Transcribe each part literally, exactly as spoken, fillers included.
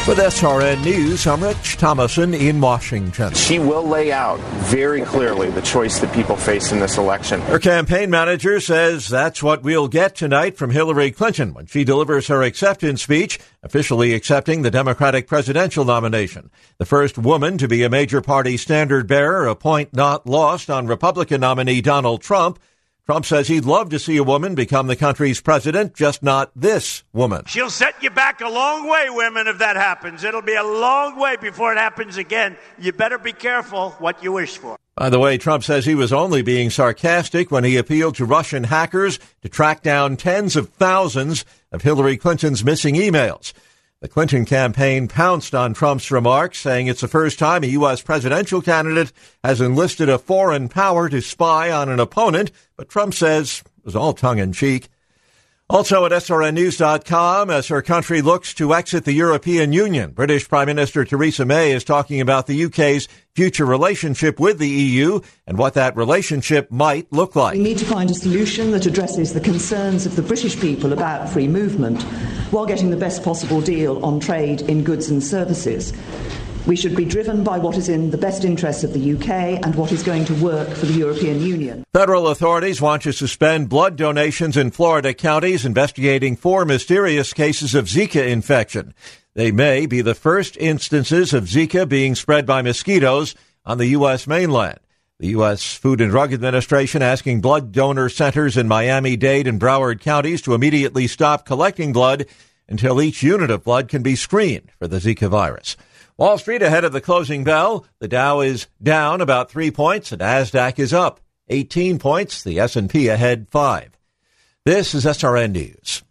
With S R N News, I'm Rich Thomason in Washington. She will lay out very clearly the choice that people face in this election. Her campaign manager says that's what we'll get tonight from Hillary Clinton when she delivers her acceptance speech, officially accepting the Democratic presidential nomination. The first woman to be a major party standard bearer, a point not lost on Republican nominee Donald Trump. Trump says he'd love to see a woman become the country's president, just not this woman. She'll set you back a long way, women, if that happens. It'll be a long way before it happens again. You better be careful what you wish for. By the way, Trump says he was only being sarcastic when he appealed to Russian hackers to track down tens of thousands of Hillary Clinton's missing emails. The Clinton campaign pounced on Trump's remarks, saying it's the first time a U S presidential candidate has enlisted a foreign power to spy on an opponent, but Trump says it was all tongue-in-cheek. Also at S R N news dot com, as her country looks to exit the European Union, British Prime Minister Theresa May is talking about the U K's future relationship with the E U and what that relationship might look like. We need to find a solution that addresses the concerns of the British people about free movement while getting the best possible deal on trade in goods and services. We should be driven by what is in the best interests of the U K and what is going to work for the European Union. Federal authorities want to suspend blood donations in Florida counties investigating four mysterious cases of Zika infection. They may be the first instances of Zika being spread by mosquitoes on the U S mainland. The U S Food and Drug Administration asking blood donor centers in Miami-Dade and Broward counties to immediately stop collecting blood until each unit of blood can be screened for the Zika virus. Wall Street ahead of the closing bell. The Dow is down about three points. The NASDAQ is up eighteen points. The S and P ahead five. This is S R N News.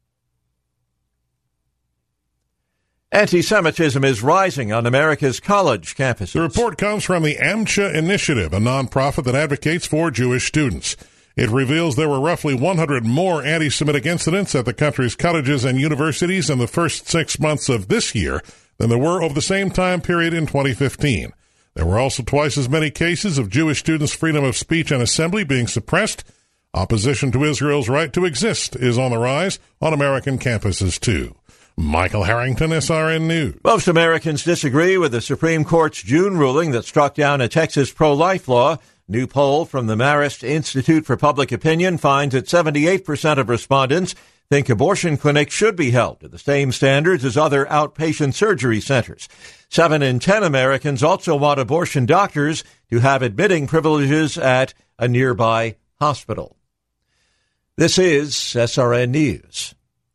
Anti-Semitism is rising on America's college campuses. The report comes from the AMCHA Initiative, a nonprofit that advocates for Jewish students. It reveals there were roughly one hundred more anti-Semitic incidents at the country's colleges and universities in the first six months of this year than there were over the same time period in twenty fifteen. There were also twice as many cases of Jewish students' freedom of speech and assembly being suppressed. Opposition to Israel's right to exist is on the rise on American campuses, too. Michael Harrington, S R N News. Most Americans disagree with the Supreme Court's June ruling that struck down a Texas pro-life law. New poll from the Marist Institute for Public Opinion finds that seventy-eight percent of respondents think abortion clinics should be held to the same standards as other outpatient surgery centers. Seven in ten Americans also want abortion doctors to have admitting privileges at a nearby hospital. This is S R N News.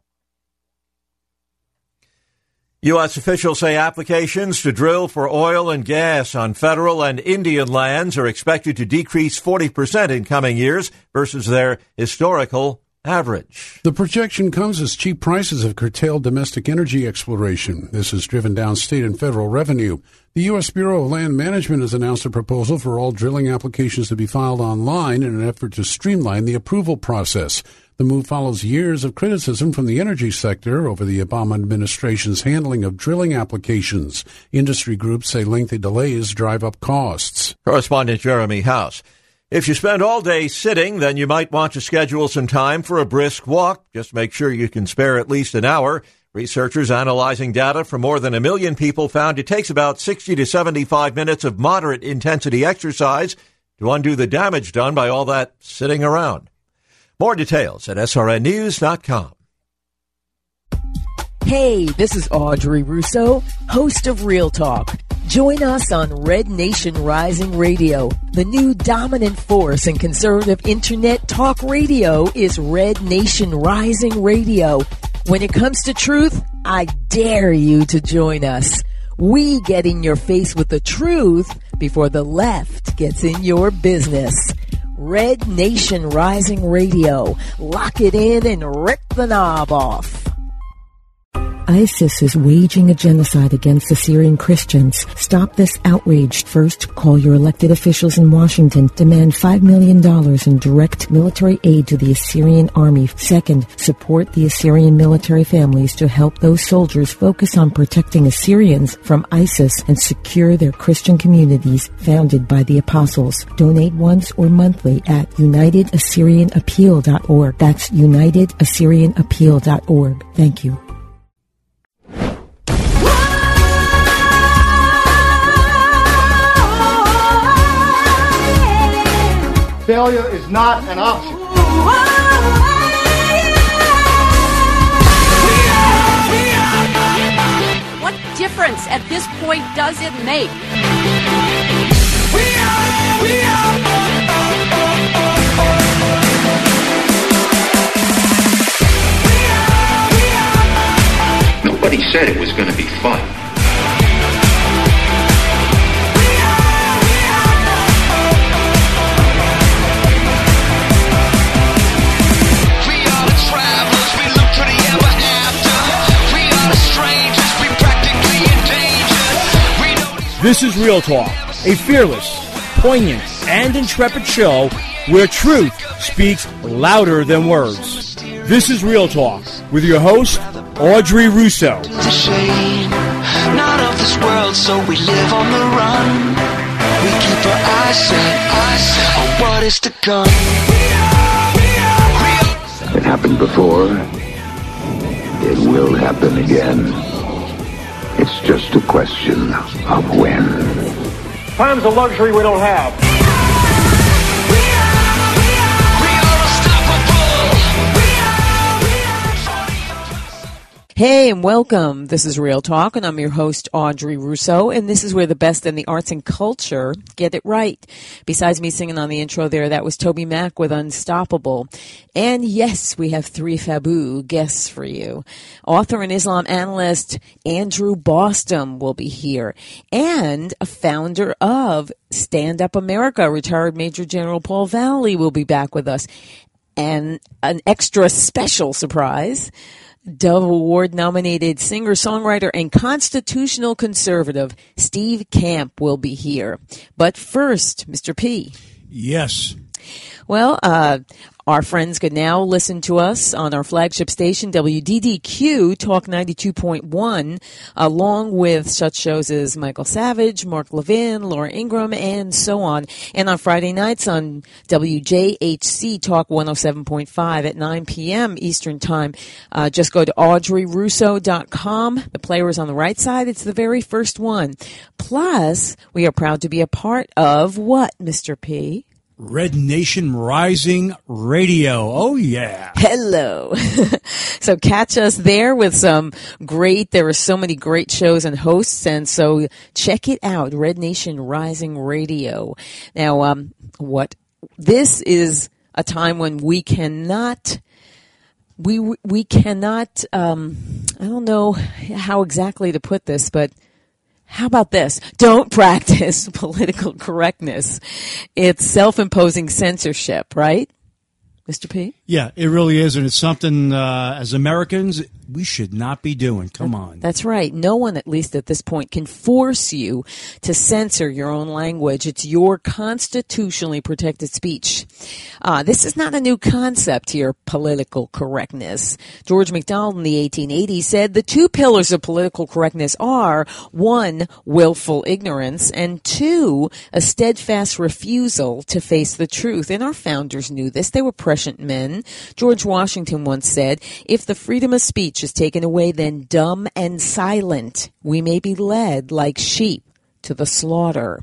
U S officials say applications to drill for oil and gas on federal and Indian lands are expected to decrease forty percent in coming years versus their historical average. The projection comes as cheap prices have curtailed domestic energy exploration. This has driven down state and federal revenue. The U S Bureau of Land Management has announced a proposal for all drilling applications to be filed online in an effort to streamline the approval process. The move follows years of criticism from the energy sector over the Obama administration's handling of drilling applications. Industry groups say lengthy delays drive up costs. Correspondent Jeremy House. If you spend all day sitting, then you might want to schedule some time for a brisk walk. Just make sure you can spare at least an hour. Researchers analyzing data from more than a million people found it takes about sixty to seventy-five minutes of moderate intensity exercise to undo the damage done by all that sitting around. More details at S R N news dot com. Hey, this is Audrey Russo, host of Real Talk. Join us on Red Nation Rising Radio. The new dominant force in conservative internet talk radio is Red Nation Rising Radio. When it comes to truth, I dare you to join us. We get in your face with the truth before the left gets in your business. Red Nation Rising Radio. Lock it in and rip the knob off. ISIS is waging a genocide against the Syrian Christians. Stop this outrage. First, call your elected officials in Washington. Demand five million dollars in direct military aid to the Assyrian army. Second, support the Assyrian military families to help those soldiers focus on protecting Assyrians from ISIS and secure their Christian communities founded by the apostles. Donate once or monthly at united assyrian appeal dot org. That's united assyrian appeal dot org. Thank you. Failure is not an option. What difference at this point does it make? We are, we are. Nobody said it was going to be fun. This is Real Talk, a fearless, poignant, and intrepid show where truth speaks louder than words. This is Real Talk with your host, Audrey Russo. Not of this world, so we live on the run. We keep our eyes set, eyes set on what is to come. It happened before. It will happen again. It's just a question of when. Time's a luxury we don't have. Hey, and welcome. This is Real Talk, and I'm your host, Audrey Russo, and this is where the best in the arts and culture get it right. Besides me singing on the intro there, that was Toby Mac with Unstoppable. And yes, we have three Fabu guests for you. Author and Islam analyst Andrew Bostom will be here, and a founder of Stand Up America, retired Major General Paul Valley, will be back with us. And an extra special surprise, Dove Award-nominated singer-songwriter and constitutional conservative Steve Camp will be here. But first, Mister P. Yes. Well, uh, our friends can now listen to us on our flagship station, W D D Q Talk ninety-two point one, along with such shows as Michael Savage, Mark Levin, Laura Ingraham, and so on. And on Friday nights on W J H C Talk one oh seven point five at nine p.m. Eastern Time. Uh, just go to audrey russo dot com. The player is on the right side. It's the very first one. Plus, we are proud to be a part of what, Mister P? Red Nation Rising Radio. Oh, yeah. Hello. So catch us there with some great, there are so many great shows and hosts, and so check it out, Red Nation Rising Radio. Now, um, what, this is a time when we cannot, we, we cannot, um, I don't know how exactly to put this, but how about this? Don't practice political correctness. It's self-imposing censorship, right, Mister P? Yeah, it really is, and it's something, uh, as Americans, we should not be doing. Come on. That's right. No one, at least at this point, can force you to censor your own language. It's your constitutionally protected speech. Uh, this is not a new concept here, political correctness. George MacDonald in the eighteen eighties said the two pillars of political correctness are, one, willful ignorance, and two, a steadfast refusal to face the truth. And our founders knew this. They were prescient men. George Washington once said, if the freedom of speech is taken away, then dumb and silent we may be led like sheep to the slaughter.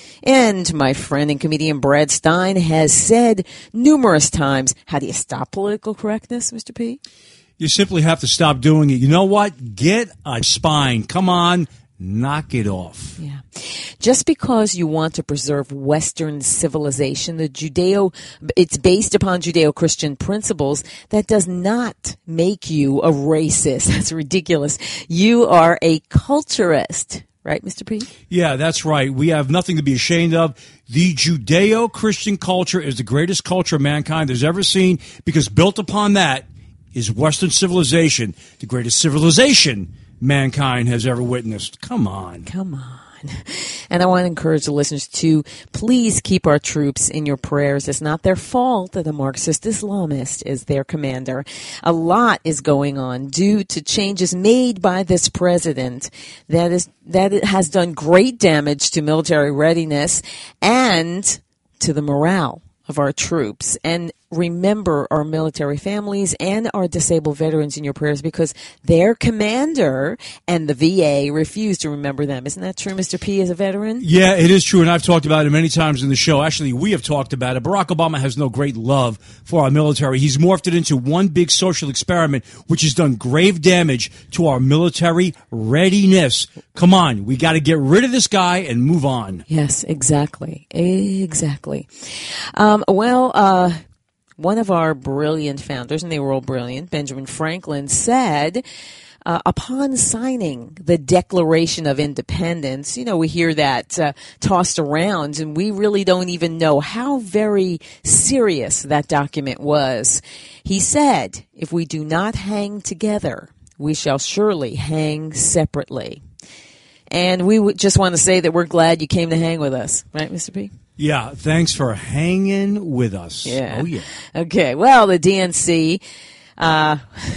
And my friend and comedian Brad Stein has said numerous times, how do you stop political correctness, Mister P? You simply have to stop doing it. You know what? Get a spine. Come on. Knock it off. Yeah. Just because you want to preserve Western civilization, the Judeo, it's based upon Judeo-Christian principles, that does not make you a racist. That's ridiculous. You are a culturist. Right, Mister P? Yeah, that's right. We have nothing to be ashamed of. The Judeo-Christian culture is the greatest culture mankind has ever seen, because built upon that is Western civilization, the greatest civilization mankind has ever witnessed. Come on. Come on. And I want to encourage the listeners to please keep our troops in your prayers. It's not their fault that a Marxist Islamist is their commander. A lot is going on due to changes made by this president that is that has done great damage to military readiness and to the morale of our troops. And remember our military families and our disabled veterans in your prayers because their commander and the V A refused to remember them. Isn't that true, Mister P, as a veteran? Yeah, it is true, and I've talked about it many times in the show. Actually, we have talked about it. Barack Obama has no great love for our military. He's morphed it into one big social experiment, which has done grave damage to our military readiness. Come on, we got to get rid of this guy and move on. Yes, exactly. Exactly. Um, well, uh, one of our brilliant founders, and they were all brilliant, Benjamin Franklin, said, uh, upon signing the Declaration of Independence, you know, we hear that uh, tossed around, and we really don't even know how very serious that document was. He said, if we do not hang together, we shall surely hang separately. And we would just want to say that we're glad you came to hang with us. Right, Mister P? Yeah, thanks for hanging with us. Yeah. Oh, yeah. Okay, well, the D N C uh,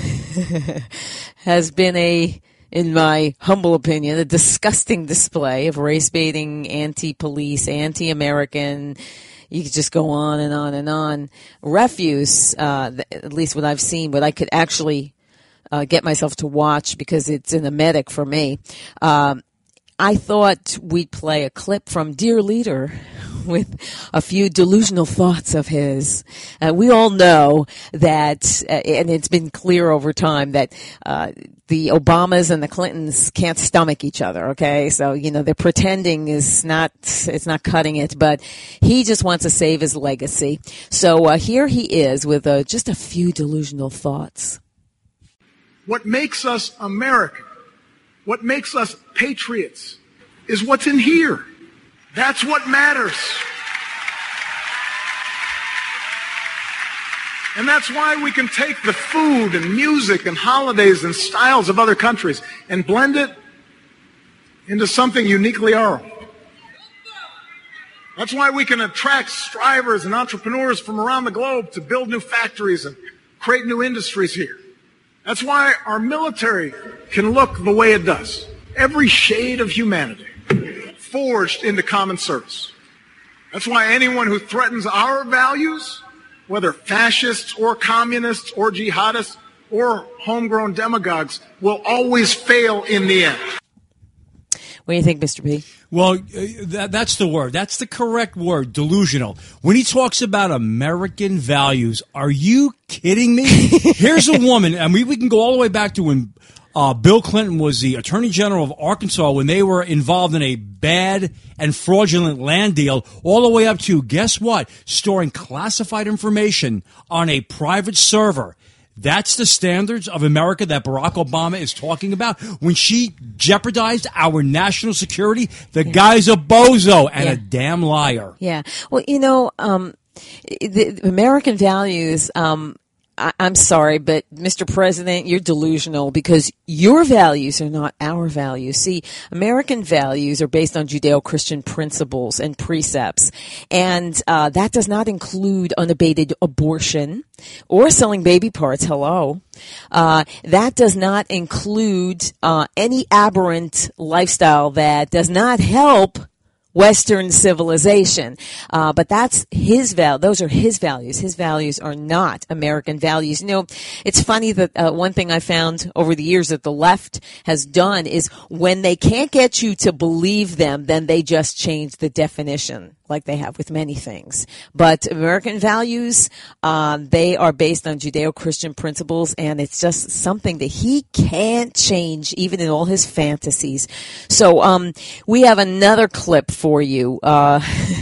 has been a, in my humble opinion, a disgusting display of race-baiting, anti-police, anti-American, you could just go on and on and on, refuse, uh, at least what I've seen, what I could actually uh, get myself to watch because it's an emetic for me. Um, I thought we'd play a clip from Dear Leader with a few delusional thoughts of his. Uh, we all know that, uh, and it's been clear over time, that uh, the Obamas and the Clintons can't stomach each other, okay? So, you know, they're pretending is not, it's not cutting it, but he just wants to save his legacy. So uh, here he is with uh, just a few delusional thoughts. What makes us American, what makes us patriots, is what's in here. That's what matters. And that's why we can take the food and music and holidays and styles of other countries and blend it into something uniquely our own. That's why we can attract strivers and entrepreneurs from around the globe to build new factories and create new industries here. That's why our military can look the way it does. Every shade of humanity forged into common service. That's why anyone who threatens our values, whether fascists or communists or jihadists or homegrown demagogues, will always fail in the end. What do you think, Mister P? Well, uh, that, that's the word. That's the correct word, delusional. When he talks about American values, are you kidding me? Here's a woman, and we, we can go all the way back to when uh, Bill Clinton was the Attorney General of Arkansas, when they were involved in a bad and fraudulent land deal, all the way up to, guess what? Storing classified information on a private server. That's the standards of America that Barack Obama is talking about. When she jeopardized our national security, the yeah. guy's a bozo and yeah. a damn liar. Yeah. Well, you know, um, the American values, um, I, I'm sorry, but Mister President, you're delusional because your values are not our values. See, American values are based on Judeo-Christian principles and precepts, and uh, that does not include unabated abortion or selling baby parts. Hello. Uh, that does not include uh, any aberrant lifestyle that does not help Western civilization. Uh, but that's his val. Those are his values. His values are not American values. You know, it's funny that uh, one thing I found over the years that the left has done is when they can't get you to believe them, then they just change the definition, like they have with many things. But American values, um, they are based on Judeo-Christian principles, and it's just something that he can't change, even in all his fantasies. So um, we have another clip for you. Uh,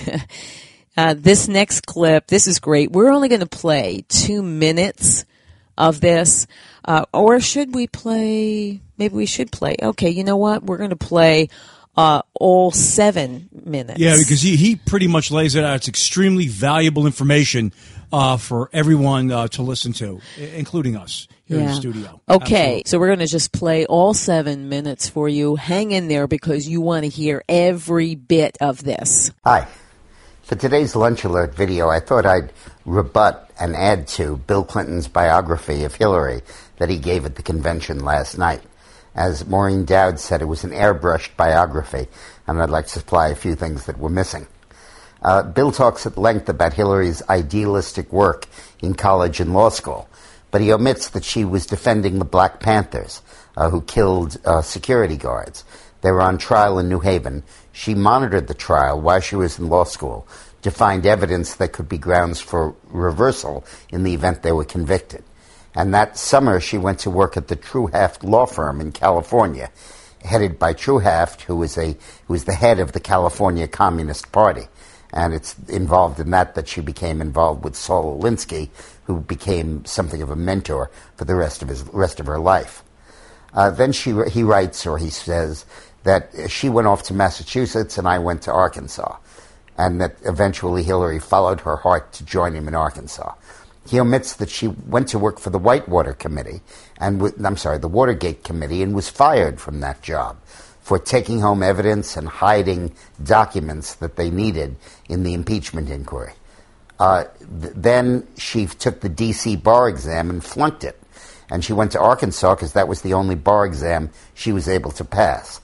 uh, this next clip, this is great. We're only going to play two minutes of this. Uh, or should we play? Maybe we should play. Okay, you know what? We're going to play Uh, all seven minutes. Yeah, because he, he pretty much lays it out. It's extremely valuable information uh, for everyone uh, to listen to, including us here yeah. in the studio. Okay, Absolutely. So we're going to just play all seven minutes for you. Hang in there because you want to hear every bit of this. Hi. For today's Lunch Alert video, I thought I'd rebut and add to Bill Clinton's biography of Hillary that he gave at the convention last night. As Maureen Dowd said, it was an airbrushed biography, and I'd like to supply a few things that were missing. Uh, Bill talks at length about Hillary's idealistic work in college and law school, but he omits that she was defending the Black Panthers, uh, who killed uh, security guards. They were on trial in New Haven. She monitored the trial while she was in law school to find evidence that could be grounds for reversal in the event they were convicted. And that summer, she went to work at the Truhaft law firm in California, headed by Truhaft, who was a who was the head of the California Communist Party. And it's involved in that that she became involved with Saul Alinsky, who became something of a mentor for the rest of his rest of her life. Uh, then she he writes, or he says, that she went off to Massachusetts and I went to Arkansas, and that eventually Hillary followed her heart to join him in Arkansas. He omits that she went to work for the Whitewater Committee, and w- I'm sorry, the Watergate Committee, and was fired from that job for taking home evidence and hiding documents that they needed in the impeachment inquiry. Uh, th- then she took the D C bar exam and flunked it, and she went to Arkansas because that was the only bar exam she was able to pass.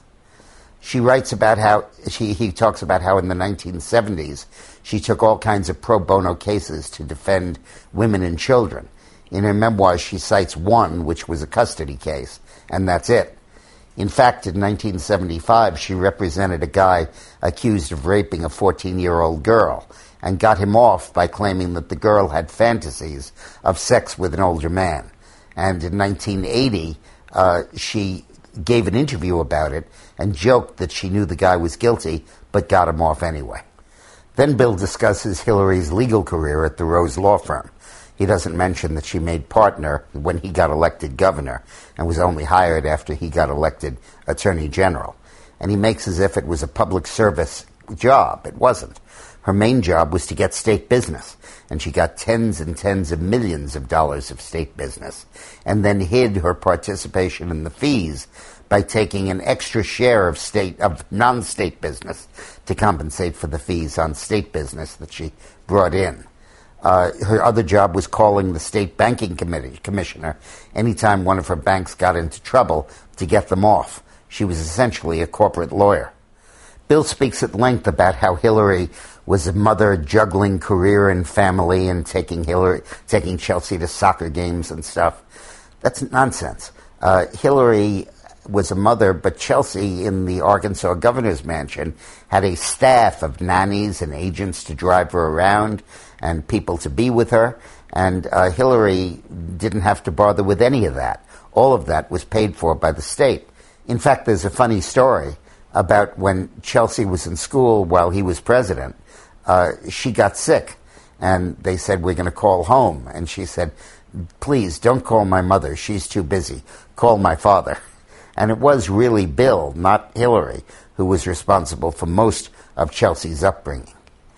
She writes about how, she, he talks about how in the nineteen seventies she took all kinds of pro bono cases to defend women and children. In her memoirs, she cites one, which was a custody case, and that's it. In fact, in nineteen seventy-five, she represented a guy accused of raping a fourteen-year-old girl and got him off by claiming that the girl had fantasies of sex with an older man. And in nineteen eighty, uh, she gave an interview about it and joked that she knew the guy was guilty, but got him off anyway. Then Bill discusses Hillary's legal career at the Rose Law Firm. He doesn't mention that she made partner when he got elected governor and was only hired after he got elected attorney general. And he makes as if it was a public service job. It wasn't. Her main job was to get state business, and she got tens and tens of millions of dollars of state business, and then hid her participation in the fees by taking an extra share of state of non-state business to compensate for the fees on state business that she brought in. Uh, her other job was calling the state banking committee commissioner anytime one of her banks got into trouble to get them off. She was essentially a corporate lawyer. Bill speaks at length about how Hillary was a mother juggling career and family and taking Hillary, taking Chelsea to soccer games and stuff. That's nonsense. Uh, Hillary was a mother, but Chelsea in the Arkansas governor's mansion had a staff of nannies and agents to drive her around and people to be with her, and uh, Hillary didn't have to bother with any of that. All of that was paid for by the state. In fact, there's a funny story about when Chelsea was in school while he was president. Uh, she got sick, and they said, we're going to call home. And she said, please, don't call my mother. She's too busy. Call my father. And it was really Bill, not Hillary, who was responsible for most of Chelsea's upbringing.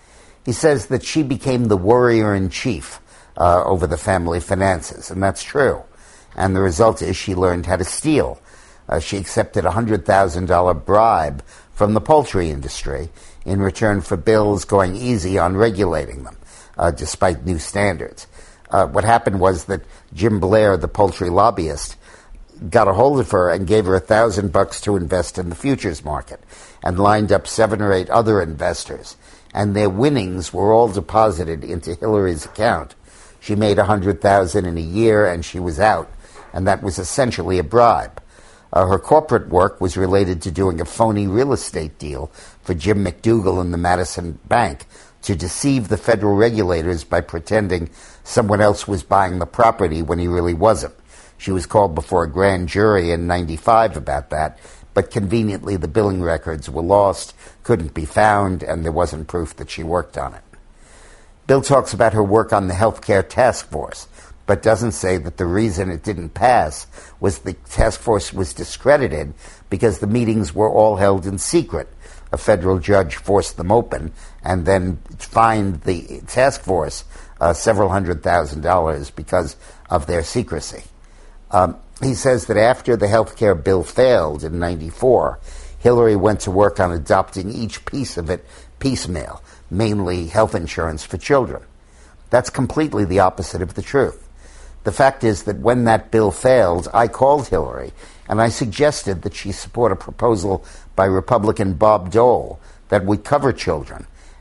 He says that she became the worrier-in-chief uh, over the family finances, and that's true. And the result is she learned how to steal. Uh, she accepted a one hundred thousand dollars bribe from the poultry industry in return for Bill's going easy on regulating them, uh, despite new standards. Uh, what happened was that Jim Blair, the poultry lobbyist, got a hold of her and gave her a thousand bucks to invest in the futures market and lined up seven or eight other investors. And their winnings were all deposited into Hillary's account. She made a hundred thousand in a year and she was out. And that was essentially a bribe. Uh, her corporate work was related to doing a phony real estate deal for Jim McDougal and the Madison Bank to deceive the federal regulators by pretending someone else was buying the property when he really wasn't. She was called before a grand jury in ninety-five about that, but conveniently the billing records were lost, couldn't be found, and there wasn't proof that she worked on it. Bill talks about her work on the healthcare task force, but doesn't say that the reason it didn't pass was the task force was discredited because the meetings were all held in secret. A federal judge forced them open and then fined the task force uh, several hundred thousand dollars because of their secrecy. Um, he says that after the health care bill failed in ninety-four, Hillary went to work on adopting each piece of it piecemeal, mainly health insurance for children. That's completely the opposite of the truth. The fact is that when that bill failed, I called Hillary and I suggested that she support a proposal by Republican Bob Dole that would cover children.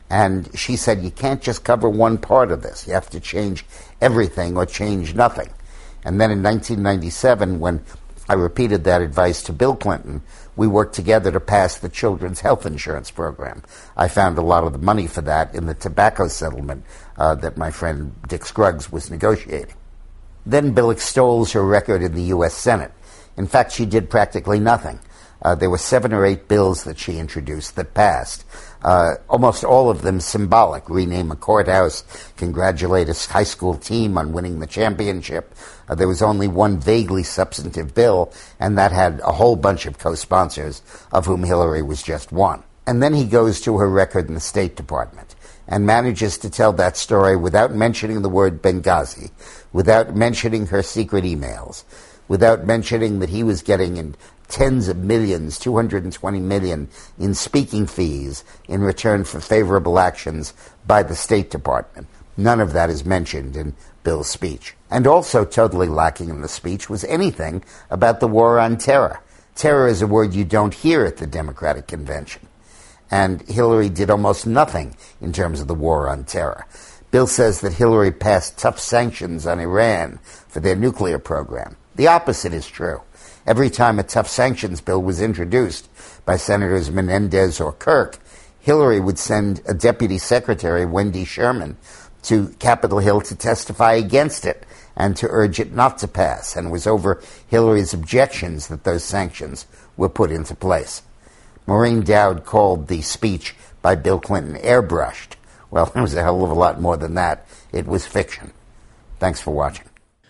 And she said, you can't just cover one part of this. You have to change everything or change nothing. And then in nineteen ninety-seven, when I repeated that advice to Bill Clinton, we worked together to pass the Children's Health Insurance Program. I found a lot of the money for that in the tobacco settlement uh, that my friend Dick Scruggs was negotiating. Then Bill extols her record in the U S Senate. In fact, she did practically nothing. Uh, there were seven or eight bills that she introduced that passed. Uh, almost all of them symbolic. Rename a courthouse, congratulate a high school team on winning the championship. Uh, there was only one vaguely substantive bill, and that had a whole bunch of co-sponsors, of whom Hillary was just one. And then he goes to her record in the State Department and manages to tell that story without mentioning the word Benghazi, without mentioning her secret emails, without mentioning that he was getting in tens of millions, two hundred twenty million, in speaking fees in return for favorable actions by the State Department. None of that is mentioned in Bill's speech. And also totally lacking in the speech was anything about the war on terror. Terror is a word you don't hear at the Democratic Convention. And Hillary did almost nothing in terms of the war on terror. Bill says that Hillary passed tough sanctions on Iran for their nuclear program. The opposite is true. Every time a tough sanctions bill was introduced by Senators Menendez or Kirk, Hillary would send a Deputy Secretary, Wendy Sherman, to Capitol Hill to testify against it and to urge it not to pass, and it was over Hillary's objections that those sanctions were put into place. Maureen Dowd called the speech by Bill Clinton airbrushed. Well, it was a hell of a lot more than that. It was fiction. Thanks for watching.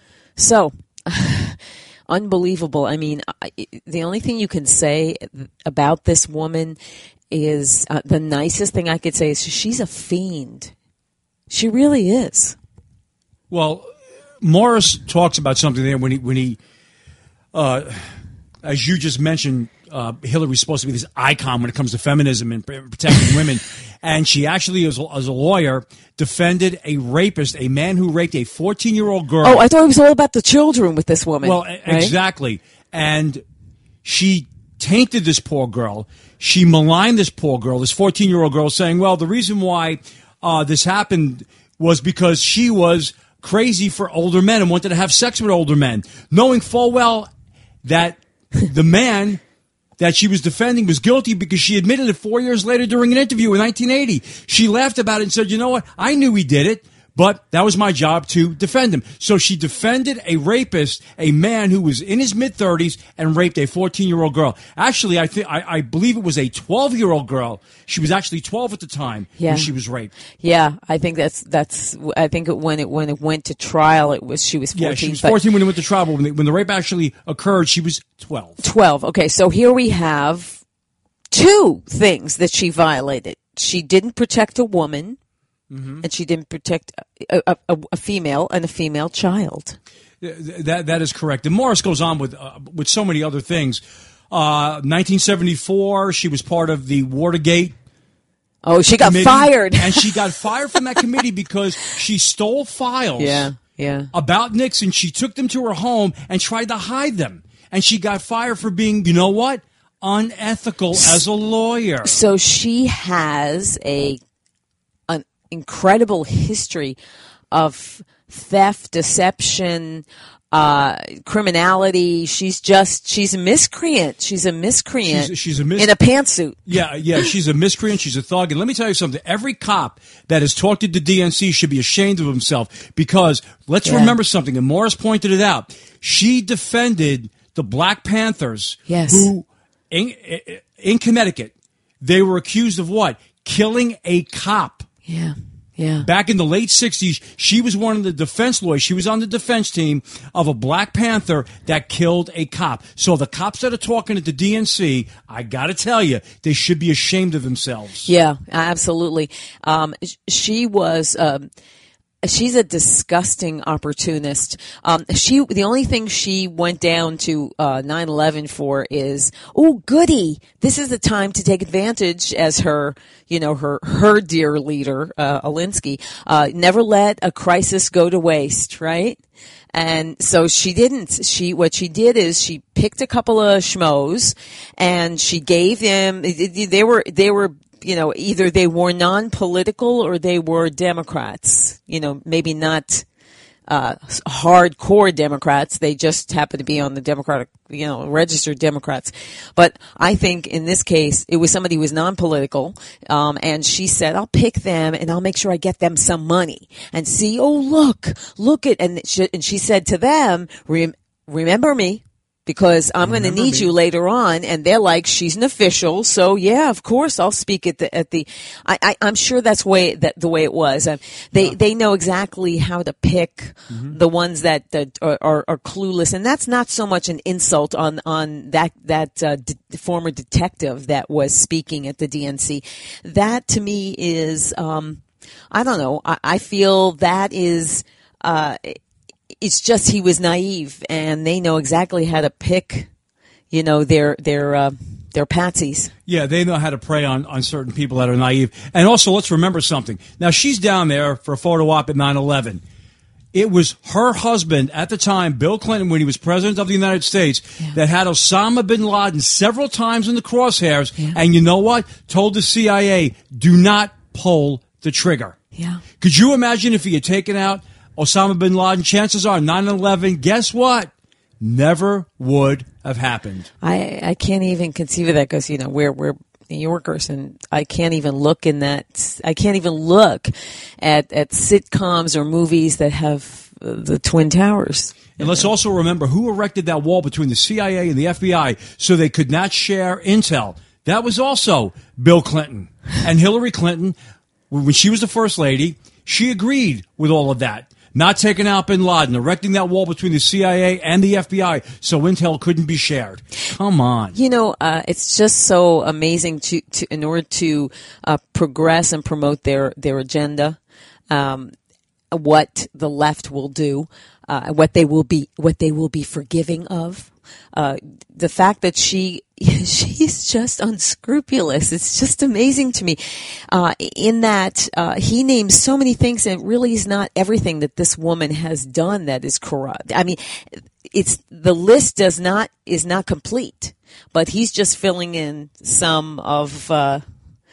So, unbelievable. I mean, I, the only thing you can say about this woman is uh, the nicest thing I could say is she's a fiend. She really is. Well, Morris talks about something there when he, when he, uh, as you just mentioned, uh, Hillary's supposed to be this icon when it comes to feminism and protecting women. And she actually, as a, as a lawyer, defended a rapist, a man who raped a fourteen-year-old girl. Oh, I thought it was all about the children with this woman. Well, right? Exactly. And she tainted this poor girl. She maligned this poor girl, this fourteen-year-old girl, saying, well, the reason why uh, this happened was because she was crazy for older men and wanted to have sex with older men, knowing full well that the man that she was defending was guilty because she admitted it four years later during an interview in nineteen eighty. She laughed about it and said, you know what, I knew he did it, but that was my job to defend him. So she defended a rapist, a man who was in his mid-thirties and raped a fourteen-year-old girl. Actually, I, th- I, I believe it was a twelve-year-old girl. She was actually twelve at the time yeah. when she was raped. Yeah, I think that's that's. I think it, when it when it went to trial, it was she was fourteen. Yeah, she was fourteen when it went to trial, but when the, when the rape actually occurred, she was twelve. Twelve. Okay, so here we have two things that she violated. She didn't protect a woman. Mm-hmm. And she didn't protect a, a, a female and a female child. That that is correct. And Morris goes on with uh, with so many other things. Uh, nineteen seventy-four, she was part of the Watergate. Oh, she got committee, fired, and she got fired from that committee because she stole files. Yeah, yeah. About Nixon. She took them to her home and tried to hide them, and she got fired for being, you know what, unethical as a lawyer. So she has a incredible history of theft, deception, uh, criminality. She's just, she's a miscreant. She's a miscreant she's, she's a mis- in a pantsuit. Yeah, yeah, she's a miscreant. She's a thug. And let me tell you something. Every cop that has talked to the D N C should be ashamed of himself because let's yeah. remember something. And Morris pointed it out. She defended the Black Panthers yes. who, in, in Connecticut, they were accused of what? Killing a cop. Yeah, yeah. Back in the late sixties, she was one of the defense lawyers. She was on the defense team of a Black Panther that killed a cop. So the cops that are talking at the D N C, I got to tell you, they should be ashamed of themselves. Yeah, absolutely. Um, she was... Um, She's a disgusting opportunist. Um, she, the only thing she went down to, uh, nine eleven for is, oh, goody. This is the time to take advantage as her, you know, her, her dear leader, uh, Alinsky, uh, never let a crisis go to waste, right? And so she didn't. She, what she did is she picked a couple of schmoes and she gave them, they were, they were, you know, either they were non-political or they were Democrats. You know, maybe not uh, hardcore Democrats. They just happen to be on the Democratic, you know, registered Democrats. But I think in this case, it was somebody who was non-political, um, and she said, I'll pick them and I'll make sure I get them some money. And see, oh, look, look at, and she, and she said to them, Rem- remember me. Because I'm going to need me. you later on, and they're like, she's an official, so yeah, of course I'll speak at the at the. I, I I'm sure that's way that the way it was. Um, they yeah. they know exactly how to pick mm-hmm. the ones that, that are, are, are clueless, and that's not so much an insult on on that that uh, de- former detective that was speaking at the D N C. That to me is, um, I don't know. I, I feel that is. Uh, It's just he was naive, and they know exactly how to pick, you know, their their uh, their patsies. Yeah, they know how to prey on, on certain people that are naive. And also, let's remember something. Now, she's down there for a photo op at nine eleven. It was her husband at the time, Bill Clinton, when he was president of the United States, yeah. that had Osama bin Laden several times in the crosshairs. Yeah. And you know what? Told the C I A, do not pull the trigger. Yeah. Could you imagine if he had taken out Osama bin Laden? Chances are nine eleven, guess what? Never would have happened. I, I can't even conceive of that because, you know, we're, we're New Yorkers, and I can't even look in that, I can't even look at, at sitcoms or movies that have uh, the Twin Towers. And let's also remember who erected that wall between the C I A and the F B I so they could not share intel. That was also Bill Clinton. And Hillary Clinton, when she was the first lady, she agreed with all of that. Not taking out bin Laden, erecting that wall between the C I A and the F B I so intel couldn't be shared. Come on. You know, uh, it's just so amazing to, to in order to uh, progress and promote their, their agenda, um, what the left will do, uh, what they will be, what they will be forgiving of. Uh, the fact that she, she's just unscrupulous. It's just amazing to me. Uh, in that, uh, he names so many things, and it really is not everything that this woman has done that is corrupt. I mean, it's, the list does not, is not complete, but he's just filling in some of, uh,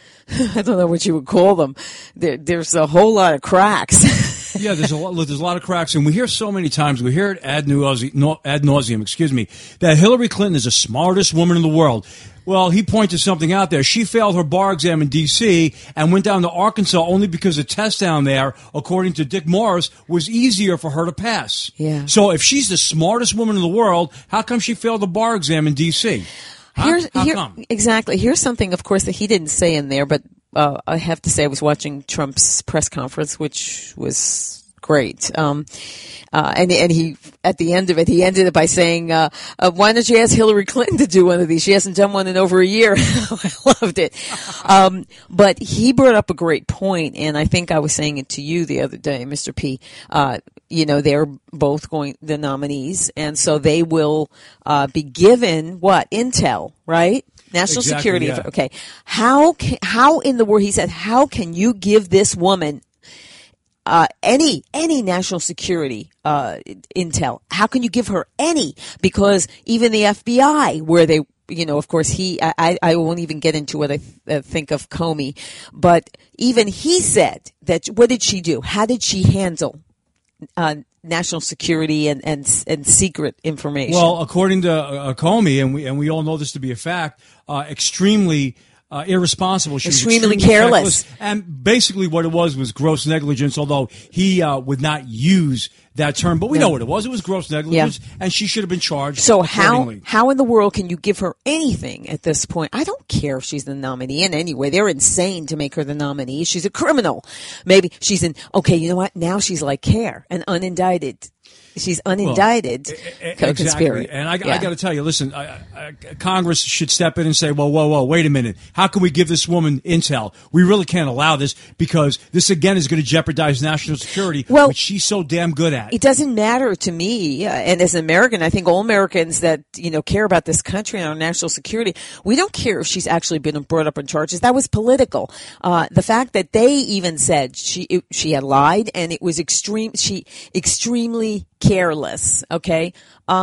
I don't know what you would call them. There, there's a whole lot of cracks. Yeah, there's a lot. There's a lot of cracks, and we hear so many times. We hear it ad nauseum, ad nauseum, excuse me, that Hillary Clinton is the smartest woman in the world. Well, he pointed something out there. She failed her bar exam in D C and went down to Arkansas only because the test down there, according to Dick Morris, was easier for her to pass. Yeah. So if she's the smartest woman in the world, how come she failed the bar exam in D C? Huh? Here's, how here, come? Exactly. Here's something, of course, that he didn't say in there, but uh, I have to say I was watching Trump's press conference, which was great. Um, uh, and, and he, at the end of it, he ended it by saying, uh, uh, why don't you ask Hillary Clinton to do one of these? She hasn't done one in over a year. I loved it. Um, but he brought up a great point, and I think I was saying it to you the other day, Mister P. Uh, you know, they're both going, the nominees, and so they will, uh, be given what? Intel, right? National exactly, security. Yeah. Okay. How can, how in the world, he said, how can you give this woman Uh, any, any national security, uh, intel? How can you give her any? Because even the F B I, where they, you know, of course he, I, I won't even get into what I th- think of Comey, but even he said that, what did she do? How did she handle, uh, national security and, and, and secret information? Well, according to uh, Comey, and we, and we all know this to be a fact, uh, extremely, Uh, irresponsible. She extremely, was extremely careless. And basically what it was was gross negligence, although he uh, would not use that term. But we yeah. know what it was. It was gross negligence, yeah. and she should have been charged So how, accordingly. how in the world can you give her anything at this point? I don't care if she's the nominee in any way. They're insane to make her the nominee. She's a criminal. Maybe she's in, okay, you know what? Now she's like Care, an unindicted. She's unindicted well, co-conspirator. Exactly. And I, yeah. I got to tell you, listen, I, I, Congress should step in and say, whoa, whoa, whoa, wait a minute. How can we give this woman intel? We really can't allow this because this, again, is going to jeopardize national security, well, which she's so damn good at. It doesn't matter to me. Uh, and as an American, I think all Americans that, you know, care about this country and our national security, we don't care if she's actually been brought up on charges. That was political. Uh, the fact that they even said she, it, she had lied and it was extreme, she extremely careless. Okay. Um,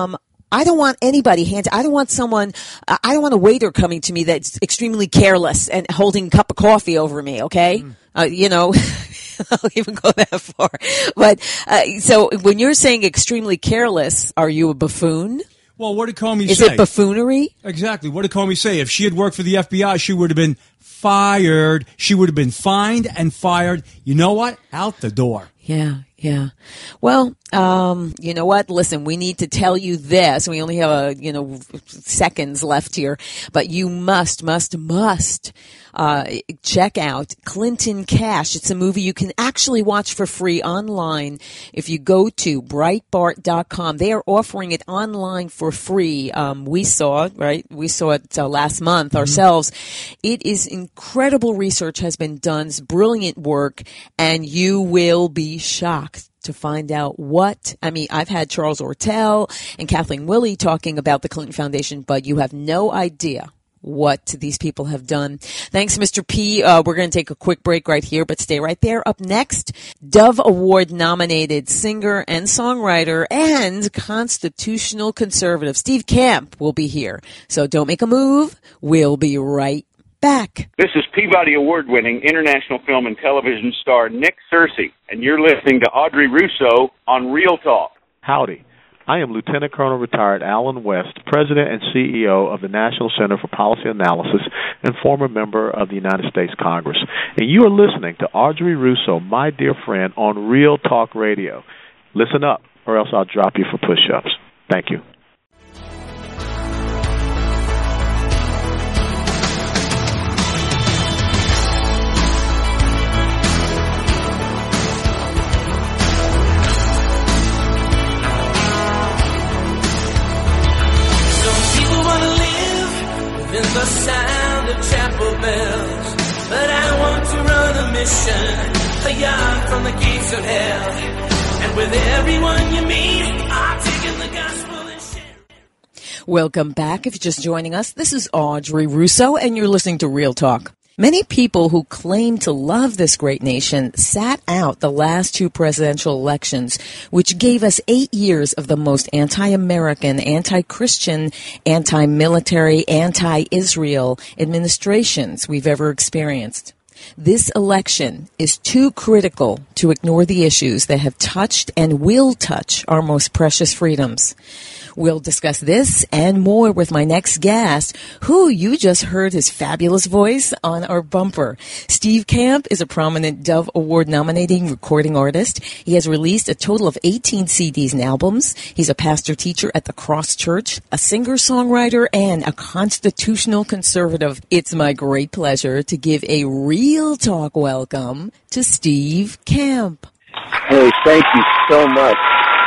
I don't want anybody hand. I don't want someone. Uh, I don't want a waiter coming to me that's extremely careless and holding a cup of coffee over me. Okay, mm. uh, you know, I'll even go that far. But uh, so when you're saying extremely careless, are you a buffoon? Well, what did Comey Is say? Is it buffoonery? Exactly. What did Comey say? If she had worked for the F B I, she would have been fired. She would have been fined and fired. You know what? Out the door. Yeah, yeah. Well, um, you know what? Listen, we need to tell you this. We only have a, you know, seconds left here, but you must, must, must, uh, check out Clinton Cash. It's a movie you can actually watch for free online if you go to Breitbart dot com. They are offering it online for free. Um, we saw it, right? We saw it uh, last month mm-hmm. ourselves. It is incredible research has been done. It's brilliant work, and you will be shocked to find out what, I mean, I've had Charles Ortel and Kathleen Willey talking about the Clinton Foundation, but you have no idea what these people have done. Thanks, Mister P. Uh, we're going to take a quick break right here, but stay right there. Up next, Dove Award nominated singer and songwriter and constitutional conservative Steve Camp will be here. So don't make a move. We'll be right back. This is Peabody Award-winning international film and television star Nick Searcy, and you're listening to Audrey Russo on Real Talk. Howdy. I am Lieutenant Colonel Retired Alan West, President and C E O of the National Center for Policy Analysis and former member of the United States Congress. And you are listening to Audrey Russo, my dear friend, on Real Talk Radio. Listen up, or else I'll drop you for push-ups. Thank you. The sound of chapel bells, but I want to run a mission a yard from the gates of hell, and with everyone you meet, I'm taking the gospel and share. Welcome back. If you're just joining us, this is Audrey Russo, and you're listening to Real Talk. Many people who claim to love this great nation sat out the last two presidential elections, which gave us eight years of the most anti-American, anti-Christian, anti-military, anti-Israel administrations we've ever experienced. This election is too critical to ignore the issues that have touched and will touch our most precious freedoms. We'll discuss this and more with my next guest, who you just heard his fabulous voice on our bumper. Steve Camp is a prominent Dove Award nominating recording artist. He has released a total of eighteen C Ds and albums. He's a pastor teacher at the Cross Church, a singer-songwriter, and a constitutional conservative. It's my great pleasure to give a Real Talk welcome to Steve Camp. Hey, thank you so much.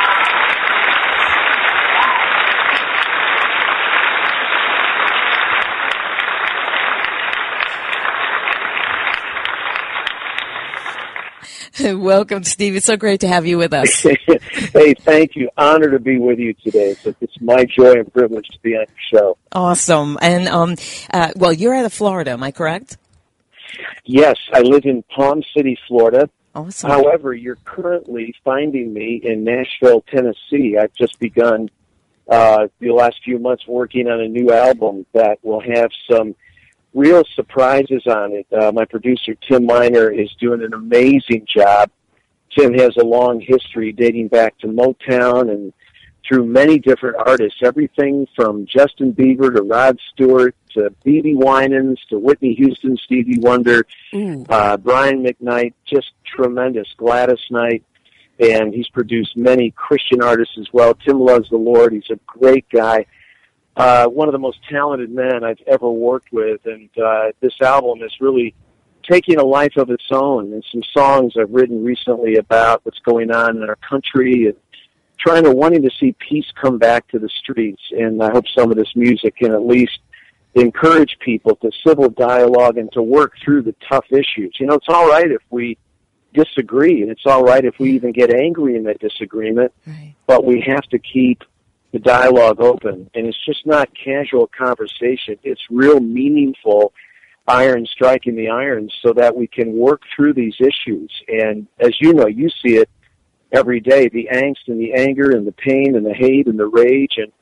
Welcome, Steve. It's so great to have you with us. Hey, thank you. Honor to be with you today. So it's my joy and privilege to be on your show. Awesome. And, um, uh, well, you're out of Florida, am I correct? Yes, I live in Palm City, Florida. Awesome. However, you're currently finding me in Nashville, Tennessee. I've just begun uh, the last few months working on a new album that will have some real surprises on it. Uh, my producer, Tim Miner, is doing an amazing job. Tim has a long history dating back to Motown and through many different artists, everything from Justin Bieber to Rod Stewart to B B Winans to Whitney Houston, Stevie Wonder, uh, Brian McKnight, just tremendous. Gladys Knight, and he's produced many Christian artists as well. Tim loves the Lord. He's a great guy. Uh, one of the most talented men I've ever worked with, and uh, this album is really taking a life of its own, and some songs I've written recently about what's going on in our country and trying to, wanting to see peace come back to the streets, and I hope some of this music can at least encourage people to civil dialogue and to work through the tough issues. You know, it's all right if we disagree, and it's all right if we even get angry in that disagreement, right. But we have to keep the dialogue open, and it's just not casual conversation. It's real meaningful iron striking the iron so that we can work through these issues. And as you know, you see it every day, the angst and the anger and the pain and the hate and the rage. And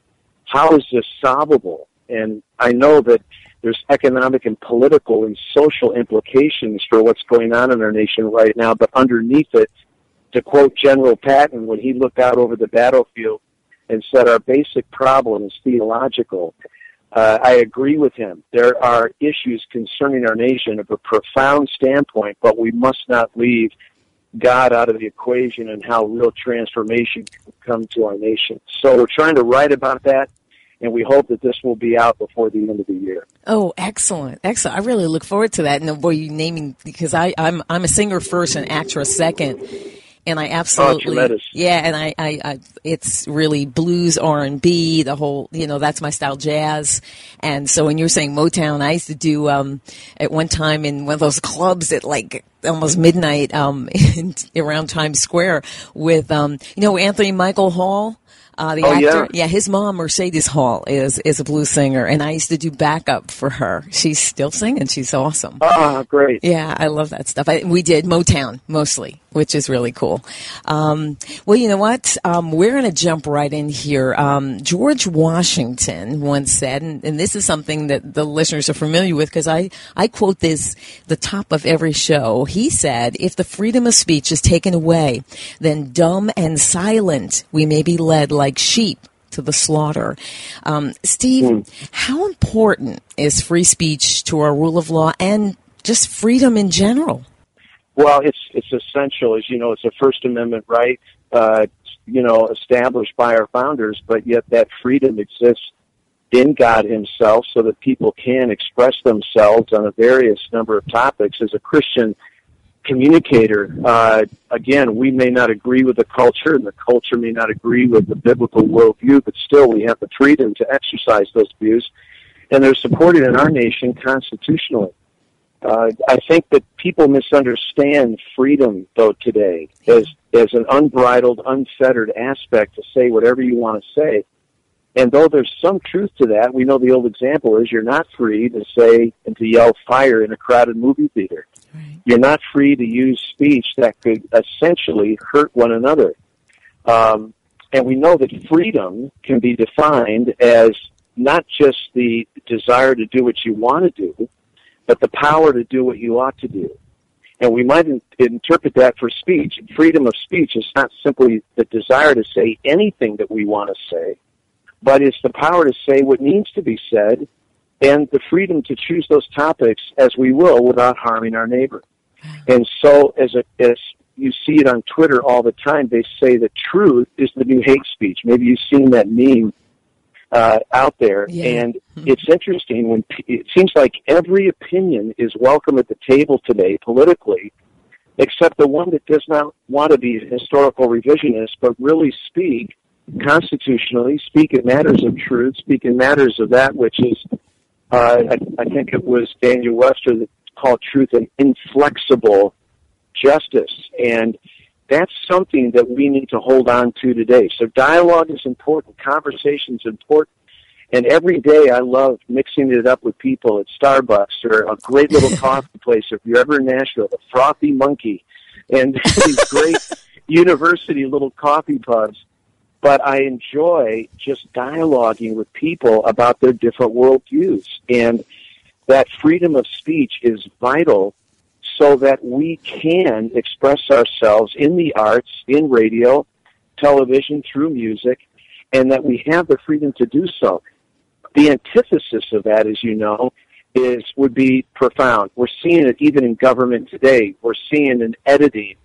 how is this solvable? And I know that there's economic and political and social implications for what's going on in our nation right now, but underneath it, to quote General Patton when he looked out over the battlefield and said our basic problem is theological, uh, I agree with him. There are issues concerning our nation of a profound standpoint, but we must not leave God out of the equation and how real transformation can come to our nation. So we're trying to write about that, and we hope that this will be out before the end of the year. Oh, excellent, excellent! I really look forward to that. And boy, you naming because I, I'm I'm a singer first and actress second, and I absolutely oh, yeah, and I, I, I it's really blues, R and B, the whole you know that's my style, jazz. And so when you're saying Motown, I used to do um, at one time in one of those clubs at like almost midnight um, in, around Times Square with um, you know Anthony Michael Hall. Uh, the oh, actor, yeah. yeah, his mom, Mercedes Hall, is is a blues singer, and I used to do backup for her. She's still singing; she's awesome. Ah, great. Yeah, I love that stuff. I, we did Motown mostly, which is really cool. Um, well, you know what? Um, we're going to jump right in here. Um, George Washington once said, and, and this is something that the listeners are familiar with because I I quote this the top of every show. He said, "If the freedom of speech is taken away, then dumb and silent we may be led like." like sheep to the slaughter." Um, Steve, mm. how important is free speech to our rule of law and just freedom in general? Well, it's it's essential. As you know, it's a First Amendment right, uh, you know, established by our founders, but yet that freedom exists in God himself so that people can express themselves on a various number of topics. As a Christian communicator, uh, again, we may not agree with the culture, and the culture may not agree with the biblical worldview, but still we have the freedom to exercise those views, and they're supported in our nation constitutionally. Uh, I think that people misunderstand freedom, though, today as as an unbridled, unfettered aspect to say whatever you want to say. And though there's some truth to that, we know the old example is you're not free to say and to yell fire in a crowded movie theater. Right. You're not free to use speech that could essentially hurt one another. Um, and we know that freedom can be defined as not just the desire to do what you want to do, but the power to do what you ought to do. And we might in- interpret that for speech. Freedom of speech is not simply the desire to say anything that we want to say, but it's the power to say what needs to be said and the freedom to choose those topics as we will without harming our neighbor. And so as a, as you see it on Twitter all the time, they say that truth is the new hate speech. Maybe you've seen that meme uh, out there. Yeah. And mm-hmm. it's interesting when p- it seems like every opinion is welcome at the table today politically, except the one that does not want to be a historical revisionist, but really speak constitutionally, speak in matters of truth, speak in matters of that which is, uh, I, I think it was Daniel Webster that called truth an inflexible justice. And that's something that we need to hold on to today. So dialogue is important, conversation is important. And every day I love mixing it up with people at Starbucks or a great little coffee place, if you're ever in Nashville, the Frothy Monkey, and these great university little coffee pubs. But I enjoy just dialoguing with people about their different worldviews. And that freedom of speech is vital so that we can express ourselves in the arts, in radio, television, through music, and that we have the freedom to do so. The antithesis of that, as you know, is would be profound. We're seeing it even in government today. We're seeing an editing